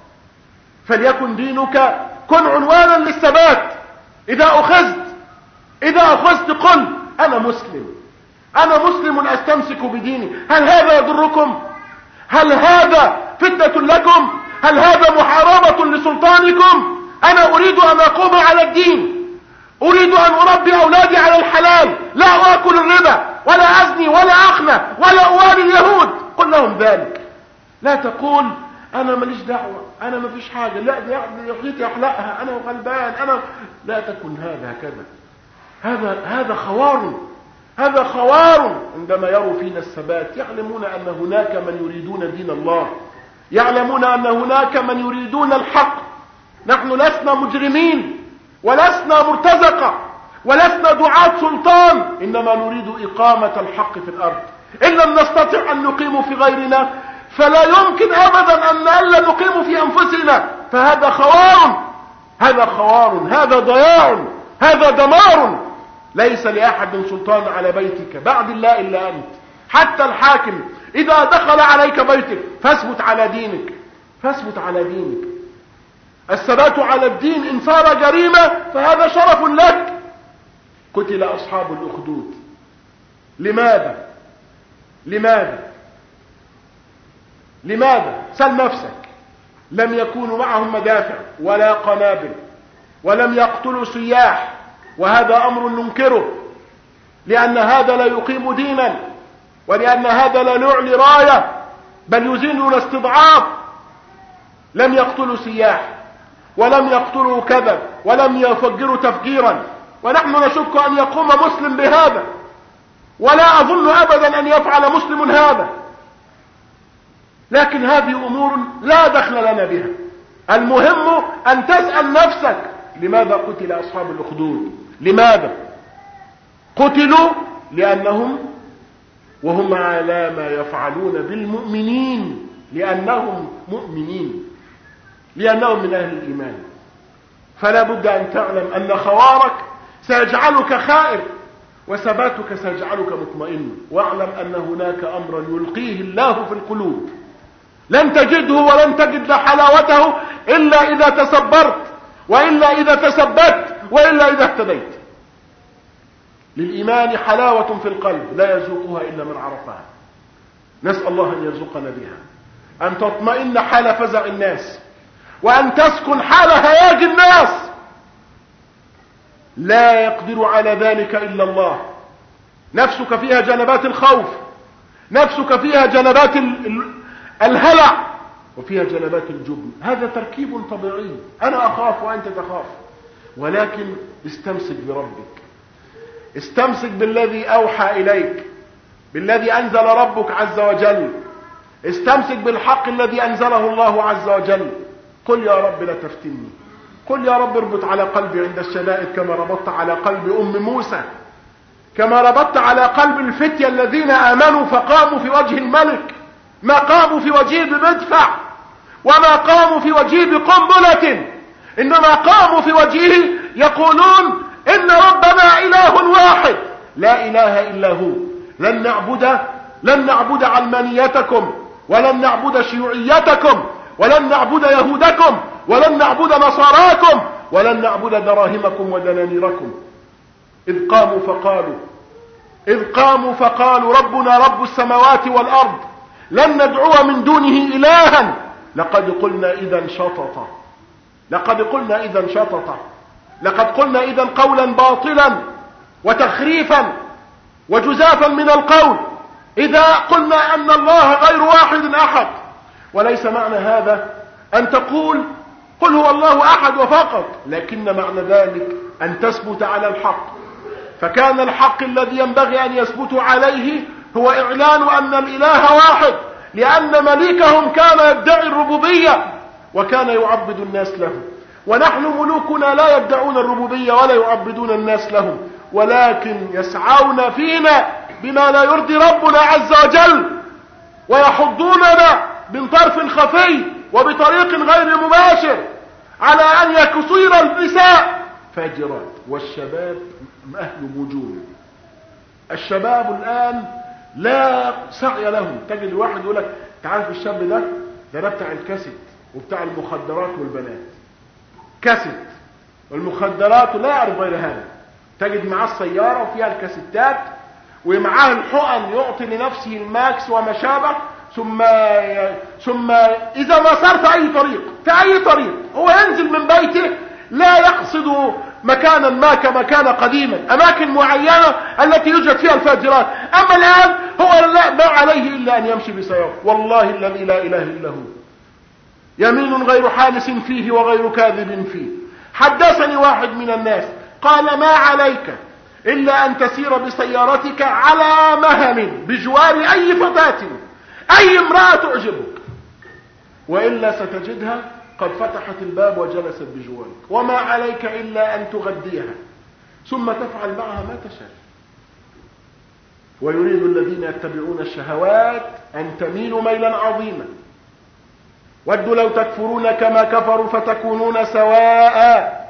فليكن دينك، كن عنوانا للثبات. إذا أخذت إذا أخذت قل أنا مسلم، أنا مسلم أستمسك بديني. هل هذا يضركم؟ هل هذا فتنة لكم؟ هل هذا محاربة لسلطانكم؟ أنا أريد أن أقوم على الدين، أريد أن أربي أولادي على الحلال، لا أكل الربا ولا أزني ولا أخنى ولا أوالي اليهود. قل لهم ذلك. لا تقول أنا ماليش دعوة، أنا ما فيش حاجة، لا يحيطي أحلقها، أنا غلبان، أنا لا تكن هذا هكذا. هذا هذا خوار، هذا خوار. عندما يروا فينا الثبات يعلمون أن هناك من يريدون دين الله، يعلمون أن هناك من يريدون الحق. نحن لسنا مجرمين ولسنا مرتزقة ولسنا دعاة سلطان، إنما نريد إقامة الحق في الأرض. إن لم نستطع أن نقيم في غيرنا فلا يمكن أبدا أن ألا نقيم في أنفسنا، فهذا خوار، هذا خوار، هذا ضياع، هذا دمار. ليس لأحد سلطان على بيتك بعد الله إلا أنت. حتى الحاكم إذا دخل عليك بيتك فاثبت على دينك، فاثبت على دينك. الثبات على الدين إن صار جريمة فهذا شرف لك. قتل أصحاب الأخدود. لماذا؟ لماذا؟ لماذا؟ سل نفسك. لم يكونوا معهم مدافع ولا قنابل، ولم يقتلوا سياح، وهذا أمر ننكره، لأن هذا لا يقيم دينا، ولأن هذا لا يعلي راية، بل يزيل الاستضعاف. لم يقتلوا سياح ولم يقتلوا كذا ولم يفجروا تفجيرا، ونحن نشك أن يقوم مسلم بهذا، ولا أظن أبدا أن يفعل مسلم هذا. لكن هذه أمور لا دخل لنا بها. المهم أن تسأل نفسك لماذا قتل أصحاب الأخدود؟ لماذا قتلوا؟ لأنهم وهم على ما يفعلون بالمؤمنين، لأنهم مؤمنين، لأنهم من أهل الإيمان. فلا بد أن تعلم أن خوارك سيجعلك خائر، وثباتك سيجعلك مطمئن. واعلم أن هناك أمرا يلقيه الله في القلوب لن تجده ولن تجد حلاوته إلا إذا تصبرت، وإلا إذا تثبت، وإلا إذا اهتديت. للإيمان حلاوة في القلب لا يذوقها إلا من عرفها. نسأل الله أن يرزقنا بها، أن تطمئن حال فزع الناس، وأن تسكن حال هياج الناس. لا يقدر على ذلك إلا الله. نفسك فيها جنبات الخوف، نفسك فيها جنبات الهلع وفيها جنبات الجبن. هذا تركيب طبيعي، أنا أخاف وأنت تخاف، ولكن استمسك بربك، استمسك بالذي أوحى إليك، بالذي أنزل ربك عز وجل، استمسك بالحق الذي أنزله الله عز وجل. قل يا رب لا تفتني، قل يا رب اربط على قلبي عند الشدائد كما ربطت على قلب أم موسى، كما ربطت على قلب الفتية الذين آمنوا فقاموا في وجه الملك، ما قاموا في وجهه بمدفع وما قاموا في وجهه بقنبلة، إنما قاموا في وجهه يقولون إن ربنا إله واحد لا إله إلا هو، لن نعبد لن نعبد علمانيتكم، ولن نعبد شيوعيتكم، ولن نعبد يهودكم، ولن نعبد نصاراكم، ولن نعبد دراهمكم ودنانيركم. إذ قاموا فقالوا إذ قاموا فقالوا ربنا رب السماوات والأرض لن ندعو من دونه إلها لقد قلنا إذا شططا لقد قلنا إذا شططا لقد قلنا إذا قولا باطلا وتخريفا وجزافا من القول، إذا قلنا أن الله غير واحد أحد. وليس معنى هذا أن تقول قل هو الله أحد وفقط، لكن معنى ذلك أن تثبت على الحق. فكان الحق الذي ينبغي أن يثبتوا عليه هو إعلان أن الإله واحد، لأن مليكهم كان يدعي الربوبية وكان يعبد الناس له، ونحن ملوكنا لا يدعون الربوبية ولا يعبدون الناس لهم، ولكن يسعون فينا بما لا يرضي ربنا عز وجل، ويحضوننا من طرف خفي وبطريق غير مباشر على أن يصير النساء فاجرات والشباب أهل مجون. الشباب الآن لا سعي لهم. تجد الواحد يقول لك تعرف الشاب ده ده ده بتاع الكاسيت وبتاع المخدرات والبنات، كاسيت والمخدرات ولا يعرف غير هذا. تجد معاه السيارة وفيها الكاسيتات ومعاه الحقن يعطي لنفسه الماكس وما شابه، ثم ثم إذا ما صار في أي طريق في أي طريق هو ينزل من بيته لا يقصد مكانا ما كما كان قديما، أماكن معينة التي يوجد فيها الفاجرات. أما الآن هو لا ما عليه إلا أن يمشي بسيارة، والله الذي لا إله إلا هو، يمين غير حالس فيه وغير كاذب فيه. حدثني واحد من الناس قال ما عليك إلا أن تسير بسيارتك على مهل بجوار أي فتاة أي امرأة تعجبك، وإلا ستجدها قد فتحت الباب وجلست بجوارك، وما عليك إلا أن تغديها ثم تفعل معها ما تشاء. ويريد الذين يتبعون الشهوات أن تميلوا ميلا عظيما، ودوا لو تكفرون كما كفروا فتكونون سواء.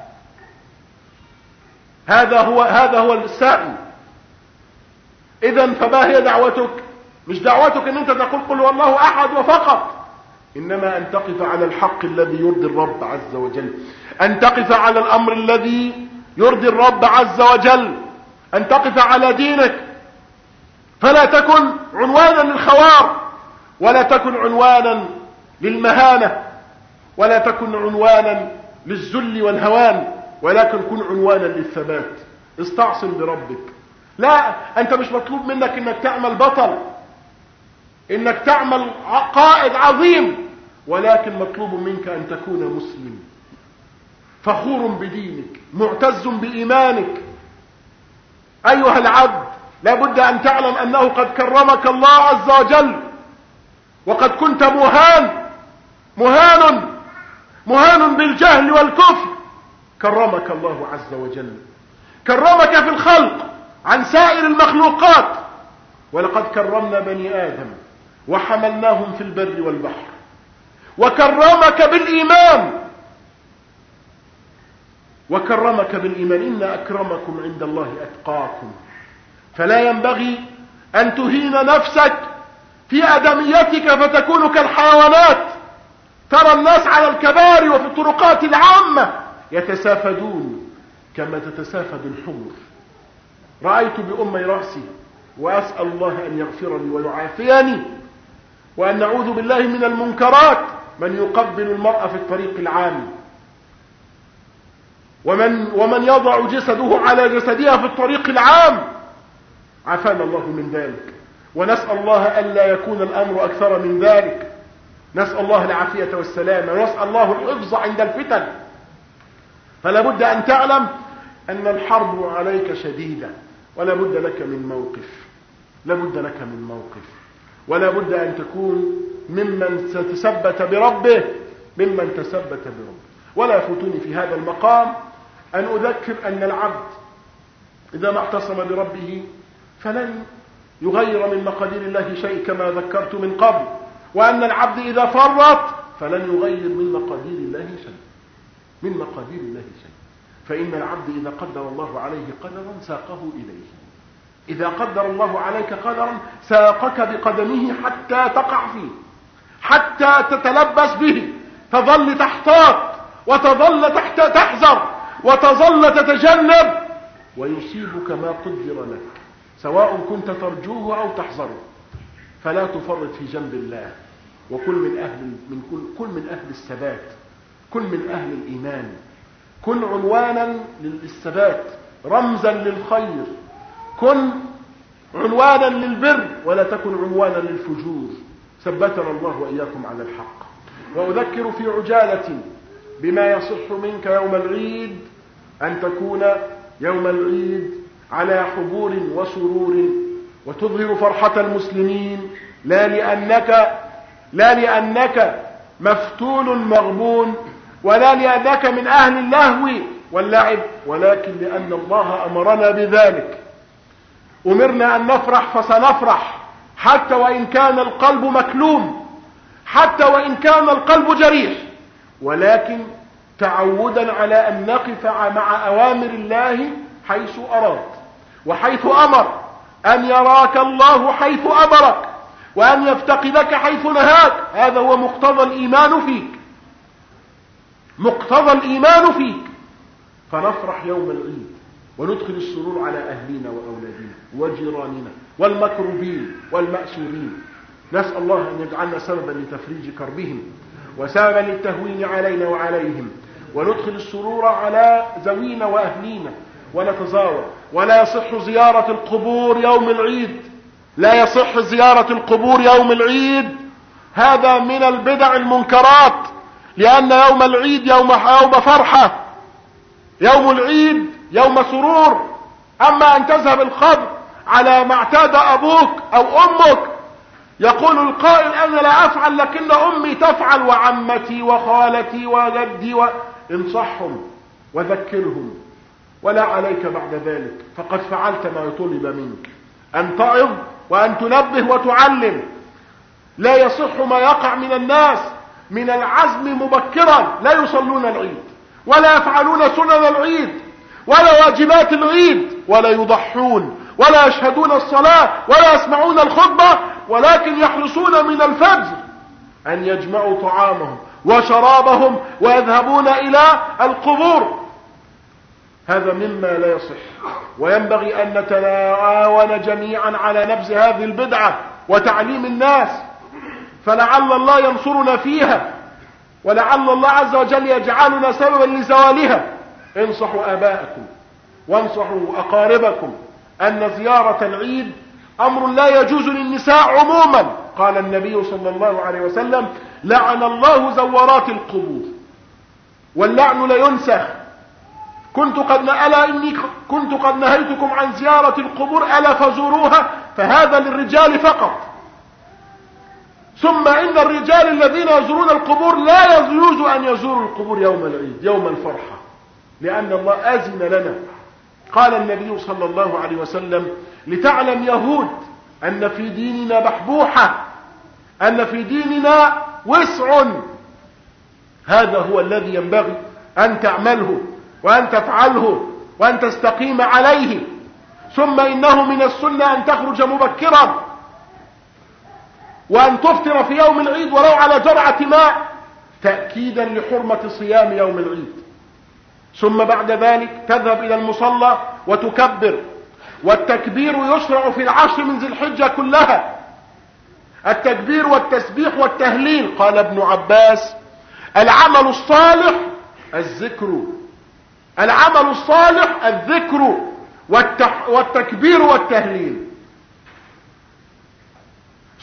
هذا هو هذا هو السائل. إذن فما هي دعوتك؟ مش دعوتك ان انت تقول قل هو الله احد وفقط، انما ان تقف على الحق الذي يرضي الرب عز وجل، ان تقف على الامر الذي يرضي الرب عز وجل، ان تقف على دينك، فلا تكن عنوانا للخوار، ولا تكن عنوانا للمهانة، ولا تكن عنوانا للذل والهوان، ولكن كن عنوانا للثبات. استعصم بربك. لا، انت مش مطلوب منك انك تعمل بطل، انك تعمل قائد عظيم، ولكن مطلوب منك ان تكون مسلم فخور بدينك معتز بإيمانك. ايها العبد، لابد ان تعلم انه قد كرمك الله عز وجل، وقد كنت مهان مهان مهان بالجهل والكفر، كرمك الله عز وجل، كرمك في الخلق عن سائر المخلوقات. ولقد كرمنا بني آدم وحملناهم في البر والبحر، وكرمك بالإيمان وكرمك بالإيمان إن أكرمكم عند الله أتقاكم. فلا ينبغي أن تهين نفسك في أدميتك فتكون كالحيوانات. ترى الناس على الكباري وفي الطرقات العامة يتسافدون كما تتسافد الحمر. رأيت بأمي رأسي وأسأل الله أن يغفر لي ويعافيني وأن نعوذ بالله من المنكرات من يقبل المرأة في الطريق العام، ومن, ومن يضع جسده على جسدها في الطريق العام، عافانا الله من ذلك. ونسأل الله ألا يكون الأمر أكثر من ذلك. نسأل الله العافية والسلامة، ونسأل الله الحفظ عند الفتن. فلا بد أن تعلم أن الحرب عليك شديدة، ولا بد لك من موقف، لا بد لك من موقف، ولا بد أن تكون ممن تثبت بربه، ممن تثبت بربه. ولا يفوتني في هذا المقام أن أذكر أن العبد إذا ما اعتصم بربه فلن يغير من مقادير الله شيء كما ذكرت من قبل، وأن العبد إذا فرط فلن يغير من مقادير الله شيء، من مقادير الله شيء. فإن العبد إذا قدر الله عليه قدرا ساقه إليه، إذا قدر الله عليك قدرا ساقك بقدمه حتى تقع فيه، حتى تتلبس به، تظل تحتاط وتظل تحت تحذر وتظل تتجنب، ويصيبك ما قدر لك سواء كنت ترجوه أو تحذره. فلا تفرط في جنب الله، وكن من أهل من كل كن من أهل الثبات، كن من أهل الإيمان، كن عنوانا للثبات، رمزا للخير، كن عنوانا للبر ولا تكن عنوانا للفجور. ثبتنا الله وإياكم على الحق. وأذكر في عجالة بما يصح منك يوم العيد أن تكون يوم العيد على حبور وسرور، وتظهر فرحة المسلمين، لا لأنك لا لأنك مفتون مغبون، ولا لأنك من أهل اللهو واللعب، ولكن لأن الله أمرنا بذلك. أمرنا أن نفرح فسنفرح، حتى وإن كان القلب مكلوم، حتى وإن كان القلب جريح، ولكن تعودا على أن نقف مع أوامر الله حيث أراد وحيث أمر، أن يراك الله حيث أمرك، وأن يفتقدك حيث نهاك. هذا هو مقتضى الإيمان فيك، مقتضى الإيمان فيك. فنفرح يوم العيد وندخل السرور على أهلنا وأولادنا وجيراننا والمكروبين والمأسورين. نسأل الله أن يجعلنا سببا لتفريج كربهم وسببا للتهوين علينا وعليهم، وندخل السرور على ذوينا وأهلينا ونتزاور. ولا يصح زيارة القبور يوم العيد، لا يصح زيارة القبور يوم العيد، هذا من البدع المنكرات، لأن يوم العيد يوم يوم فرحة، يوم العيد يوم سرور. أما أن تذهب القبر على ما اعتاد أبوك أو أمك، يقول القائل أنا لا أفعل لكن أمي تفعل وعمتي وخالتي وجدي و... انصحهم وذكرهم، ولا عليك بعد ذلك، فقد فعلت ما طلب منك، أن تعظ وأن تنبه وتعلم. لا يصح ما يقع من الناس من العزم مبكرا، لا يصلون العيد ولا يفعلون سنن العيد ولا واجبات العيد، ولا يضحون ولا يشهدون الصلاة ولا يسمعون الخطبة، ولكن يحرصون من الفجر أن يجمعوا طعامهم وشرابهم ويذهبون إلى القبور. هذا مما لا يصح، وينبغي أن نتعاون جميعا على نبذ هذه البدعة وتعليم الناس، فلعل الله ينصرنا فيها، ولعل الله عز وجل يجعلنا سببا لزوالها. انصحوا آباءكم وانصحوا أقاربكم أن زيارة العيد أمر لا يجوز للنساء عموما. قال النبي صلى الله عليه وسلم لعن الله زوارات القبور، واللعن لا ينسخ. كنت قد ألا إني كنت قد نهيتكم عن زيارة القبور ألا فزوروها، فهذا للرجال فقط. ثم إن الرجال الذين يزورون القبور لا يجوز أن يزوروا القبور يوم العيد يوم الفرحة، لأن الله أذن لنا. قال النبي صلى الله عليه وسلم لتعلم يهود أن في ديننا بحبوحة، أن في ديننا وسع. هذا هو الذي ينبغي أن تعمله وأن تفعله وأن تستقيم عليه. ثم إنه من السنة أن تخرج مبكرا وأن تفطر في يوم العيد ولو على جرعة ماء، تأكيدا لحرمة صيام يوم العيد. ثم بعد ذلك تذهب إلى المصلى وتكبر، والتكبير يشرع في العشر من ذي الحجة كلها، التكبير والتسبيح والتهليل. قال ابن عباس العمل الصالح الذكر، العمل الصالح الذكر والتح... والتكبير والتهليل.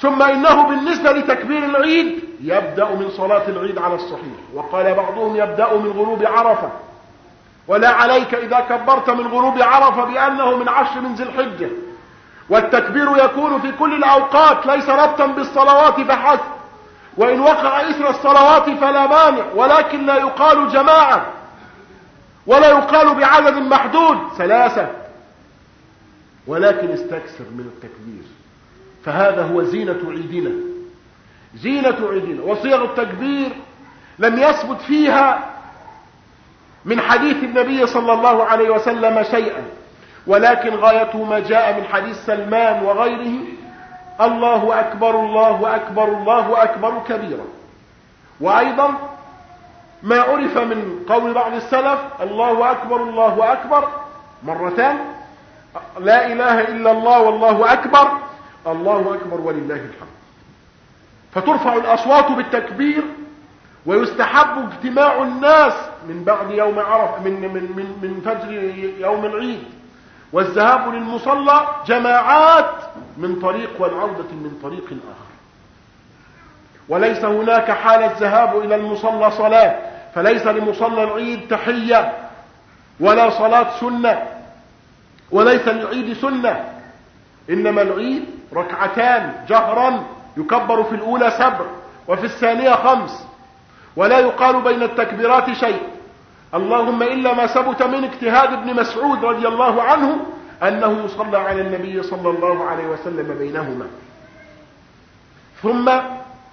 ثم إنه بالنسبة لتكبير العيد يبدأ من صلاة العيد على الصحيح، وقال بعضهم يبدأ من غروب عرفة، ولا عليك إذا كبرت من غروب عرفة بأنه من عشر من ذي الحجة، والتكبير يكون في كل الأوقات ليس ربطا بالصلوات فحسب، وإن وقع إثر الصلوات فلا مانع، ولكن لا يقال جماعة ولا يقال بعدد محدود ثلاثة، ولكن استكثر من التكبير. فهذا هو زينة عيدنا، زينة عيدنا. وصيغ التكبير لم يثبت فيها من حديث النبي صلى الله عليه وسلم شيئا، ولكن غايته ما جاء من حديث سلمان وغيره: الله أكبر الله أكبر الله أكبر كبيرا. وأيضا ما عرف من قول بعض السلف: الله أكبر الله أكبر مرتان، لا إله إلا الله والله أكبر، الله أكبر ولله الحمد. فترفع الأصوات بالتكبير، ويستحب اجتماع الناس من بعد يوم عرفة من, من, من, من فجر يوم العيد، والذهاب للمصلى جماعات من طريق والعودة من طريق آخر. وليس هناك حال الذهاب إلى المصلى صلاة، فليس لمصلى العيد تحية ولا صلاة سنة، وليس للعيد سنة، إنما العيد ركعتان جهرا يكبر في الأولى سبع وفي الثانية خمس، ولا يقال بين التكبيرات شيء، اللهم إلا ما ثبت من اجتهاد ابن مسعود رضي الله عنه أنه يصلى على النبي صلى الله عليه وسلم بينهما. ثم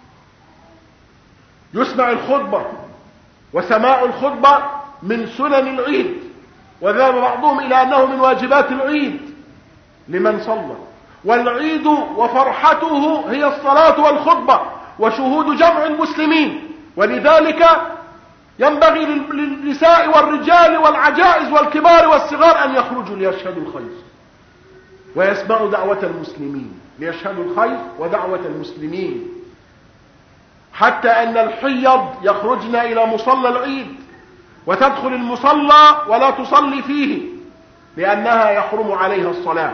يسمع الخطبة، وسماع الخطبة من سنن العيد، وذهب بعضهم إلى أنه من واجبات العيد لمن صلى. والعيد وفرحته هي الصلاة والخطبة وشهود جمع المسلمين، ولذلك ينبغي للنساء والرجال والعجائز والكبار والصغار أن يخرجوا ليشهدوا الخير ويسمعوا دعوة المسلمين، ليشهدوا الخير ودعوة المسلمين، حتى أن الحيض يخرجن إلى مصلى العيد وتدخل المصلى ولا تصلي فيه لأنها يحرم عليها الصلاة.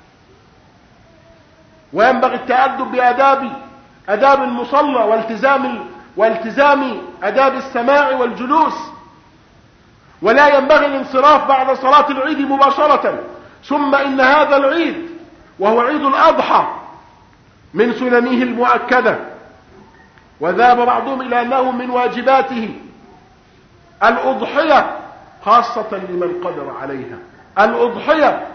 وينبغي التأدب بآداب آداب المصلى والتزام والتزام آداب السماع والجلوس، ولا ينبغي الانصراف بعد صلاة العيد مباشرة. ثم إن هذا العيد وهو عيد الأضحى من سننه المؤكدة، وذهب بعضهم إلى أنه من واجباته الأضحية، خاصة لمن قدر عليها الأضحية،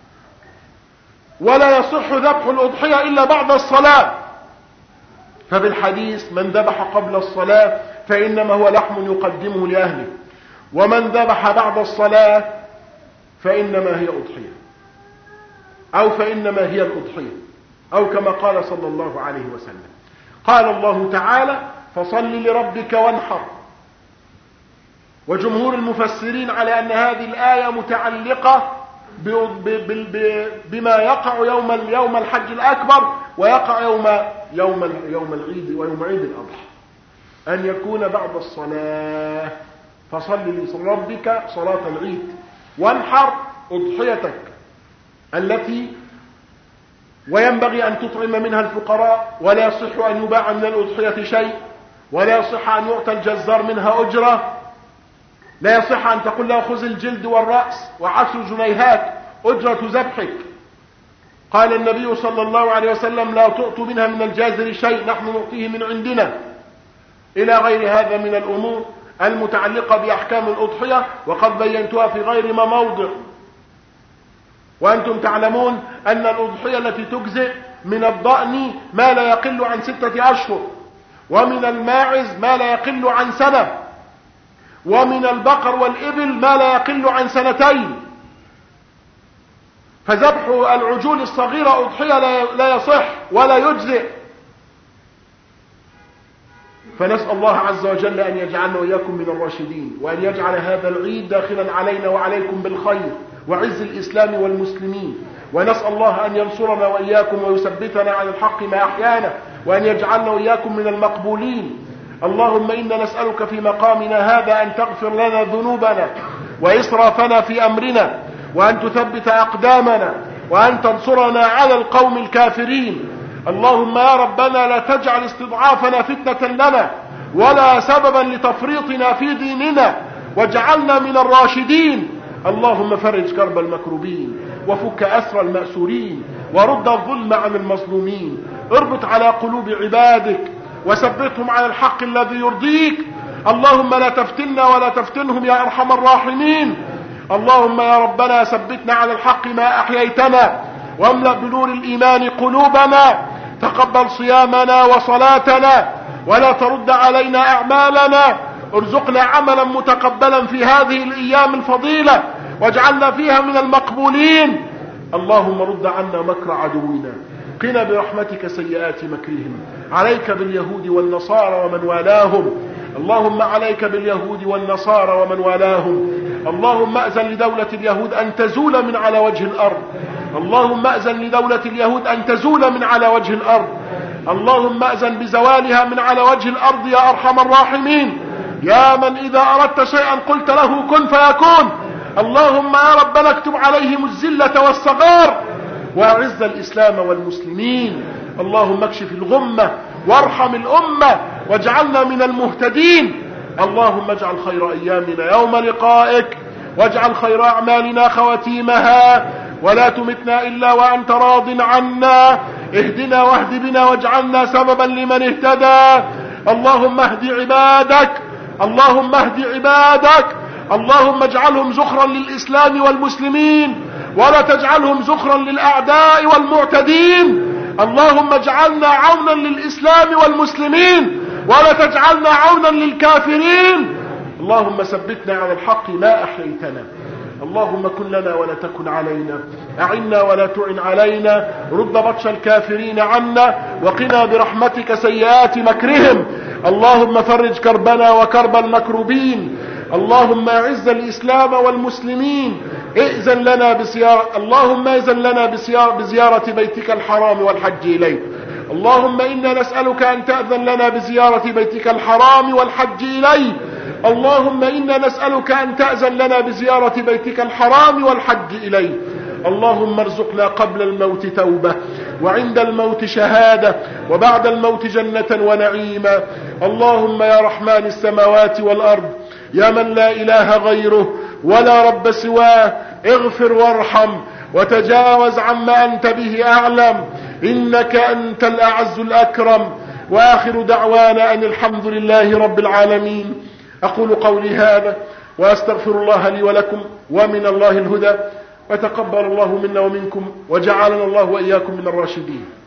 ولا يصح ذبح الأضحية إلا بعد الصلاة. فبالحديث: من ذبح قبل الصلاة فإنما هو لحم يقدمه لأهله، ومن ذبح بعد الصلاة فإنما هي أضحية، أو فإنما هي الأضحية، أو كما قال صلى الله عليه وسلم. قال الله تعالى: فصل لربك وانحر. وجمهور المفسرين على أن هذه الآية متعلقة بما يقع يوم يوم الحج الأكبر، ويقع يوم يوم يوم العيد ويوم عيد الأضحى، أن يكون بعد الصلاة. فصل لربك صلاة العيد، وانحر أضحيتك التي وينبغي أن تطعم منها الفقراء، ولا يصح أن يباع من الأضحية شيء، ولا يصح أن يعطى الجزار منها أجرة، لا يصح أن تقول له خذ الجلد والرأس وعشر جنيهات أجرة ذبحك. قال النبي صلى الله عليه وسلم: لا تعطوا منها من الجازر شيء، نحن نعطيه من عندنا، إلى غير هذا من الأمور المتعلقة بأحكام الأضحية، وقد بينتها في غير ما موضع. وأنتم تعلمون أن الأضحية التي تجزئ من الضأن ما لا يقل عن ستة أشهر، ومن الماعز ما لا يقل عن سنة، ومن البقر والإبل ما لا يقل عن سنتين. فذبح العجول الصغيرة أضحية لا يصح ولا يجزئ. فنسأل الله عز وجل أن يجعلنا وإياكم من الراشدين، وأن يجعل هذا العيد داخلا علينا وعليكم بالخير وعز الإسلام والمسلمين. ونسأل الله أن ينصرنا وإياكم ويثبتنا على الحق ما أحيانا، وأن يجعلنا وإياكم من المقبولين. اللهم إنا نسألك في مقامنا هذا أن تغفر لنا ذنوبنا وإسرافنا في أمرنا، وأن تثبت أقدامنا، وأن تنصرنا على القوم الكافرين. اللهم يا ربنا لا تجعل استضعافنا فتنة لنا ولا سببا لتفريطنا في ديننا، واجعلنا من الراشدين. اللهم فرج كرب المكروبين وفك أسر المأسورين ورد الظلم عن المظلومين، اربط على قلوب عبادك وثبتهم على الحق الذي يرضيك. اللهم لا تفتنا ولا تفتنهم يا أرحم الراحمين. اللهم يا ربنا ثبتنا على الحق ما أحييتنا، واملأ بنور الإيمان قلوبنا. تقبل صيامنا وصلاتنا ولا ترد علينا أعمالنا. ارزقنا عملا متقبلا في هذه الأيام الفضيلة واجعلنا فيها من المقبولين. اللهم رد عنا مكر عدونا، قنا برحمتك سيئات مكرهم. عليك باليهود والنصارى ومن والاهم. اللهم عليك باليهود والنصارى ومن والاهم. اللهم أذن لدولة اليهود أن تزول من على وجه الأرض. اللهم أذن لدولة اليهود أن تزول من على وجه الأرض. اللهم أذن بزوالها من على وجه الأرض يا أرحم الراحمين. يا من إذا أردت شيئا قلت له كن فيكون. اللهم يا ربنا اكتب عليهم الذلة والصغار وأعز الإسلام والمسلمين. اللهم اكشف الغمة وارحم الأمة واجعلنا من المهتدين. اللهم اجعل خير أيامنا يوم لقائك، واجعل خير أعمالنا خواتيمها، ولا تمتنا إلا وأنت راض عنا. اهدنا واهد بنا واجعلنا سببا لمن اهتدى. اللهم اهد عبادك، اللهم اهد عبادك. اللهم اجعلهم زخرا للإسلام والمسلمين ولا تجعلهم زخرا للأعداء والمعتدين. اللهم اجعلنا عونا للإسلام والمسلمين ولا تجعلنا عونا للكافرين. اللهم ثبتنا على الحق ما أحييتنا. اللهم كن لنا ولا تكن علينا، أعنا ولا تعن علينا، رد بطش الكافرين عنا، وقنا برحمتك سيئات مكرهم. اللهم فرج كربنا وكرب المكروبين. اللهم اعز الإسلام والمسلمين. ائذن لنا بزيارة اللهم ائذن لنا بزيارة بيتك الحرام والحج إليه. اللهم إنا نسألك أن تأذن لنا بزيارة بيتك الحرام والحج إليه. اللهم إنا نسألك أن تأذن لنا بزيارة بيتك الحرام والحج إليه. اللهم ارزقنا قبل الموت توبة، وعند الموت شهادة، وبعد الموت جنة ونعيما. اللهم يا رحمن السماوات والأرض، يا من لا إله غيره ولا رب سواه، اغفر وارحم وتجاوز عما أنت به أعلم، إنك أنت الأعز الأكرم. وآخر دعوانا أن الحمد لله رب العالمين. أقول قولي هذا وأستغفر الله لي ولكم، ومن الله الهدى، وتقبل الله منا ومنكم، وجعلنا الله وإياكم من الراشدين.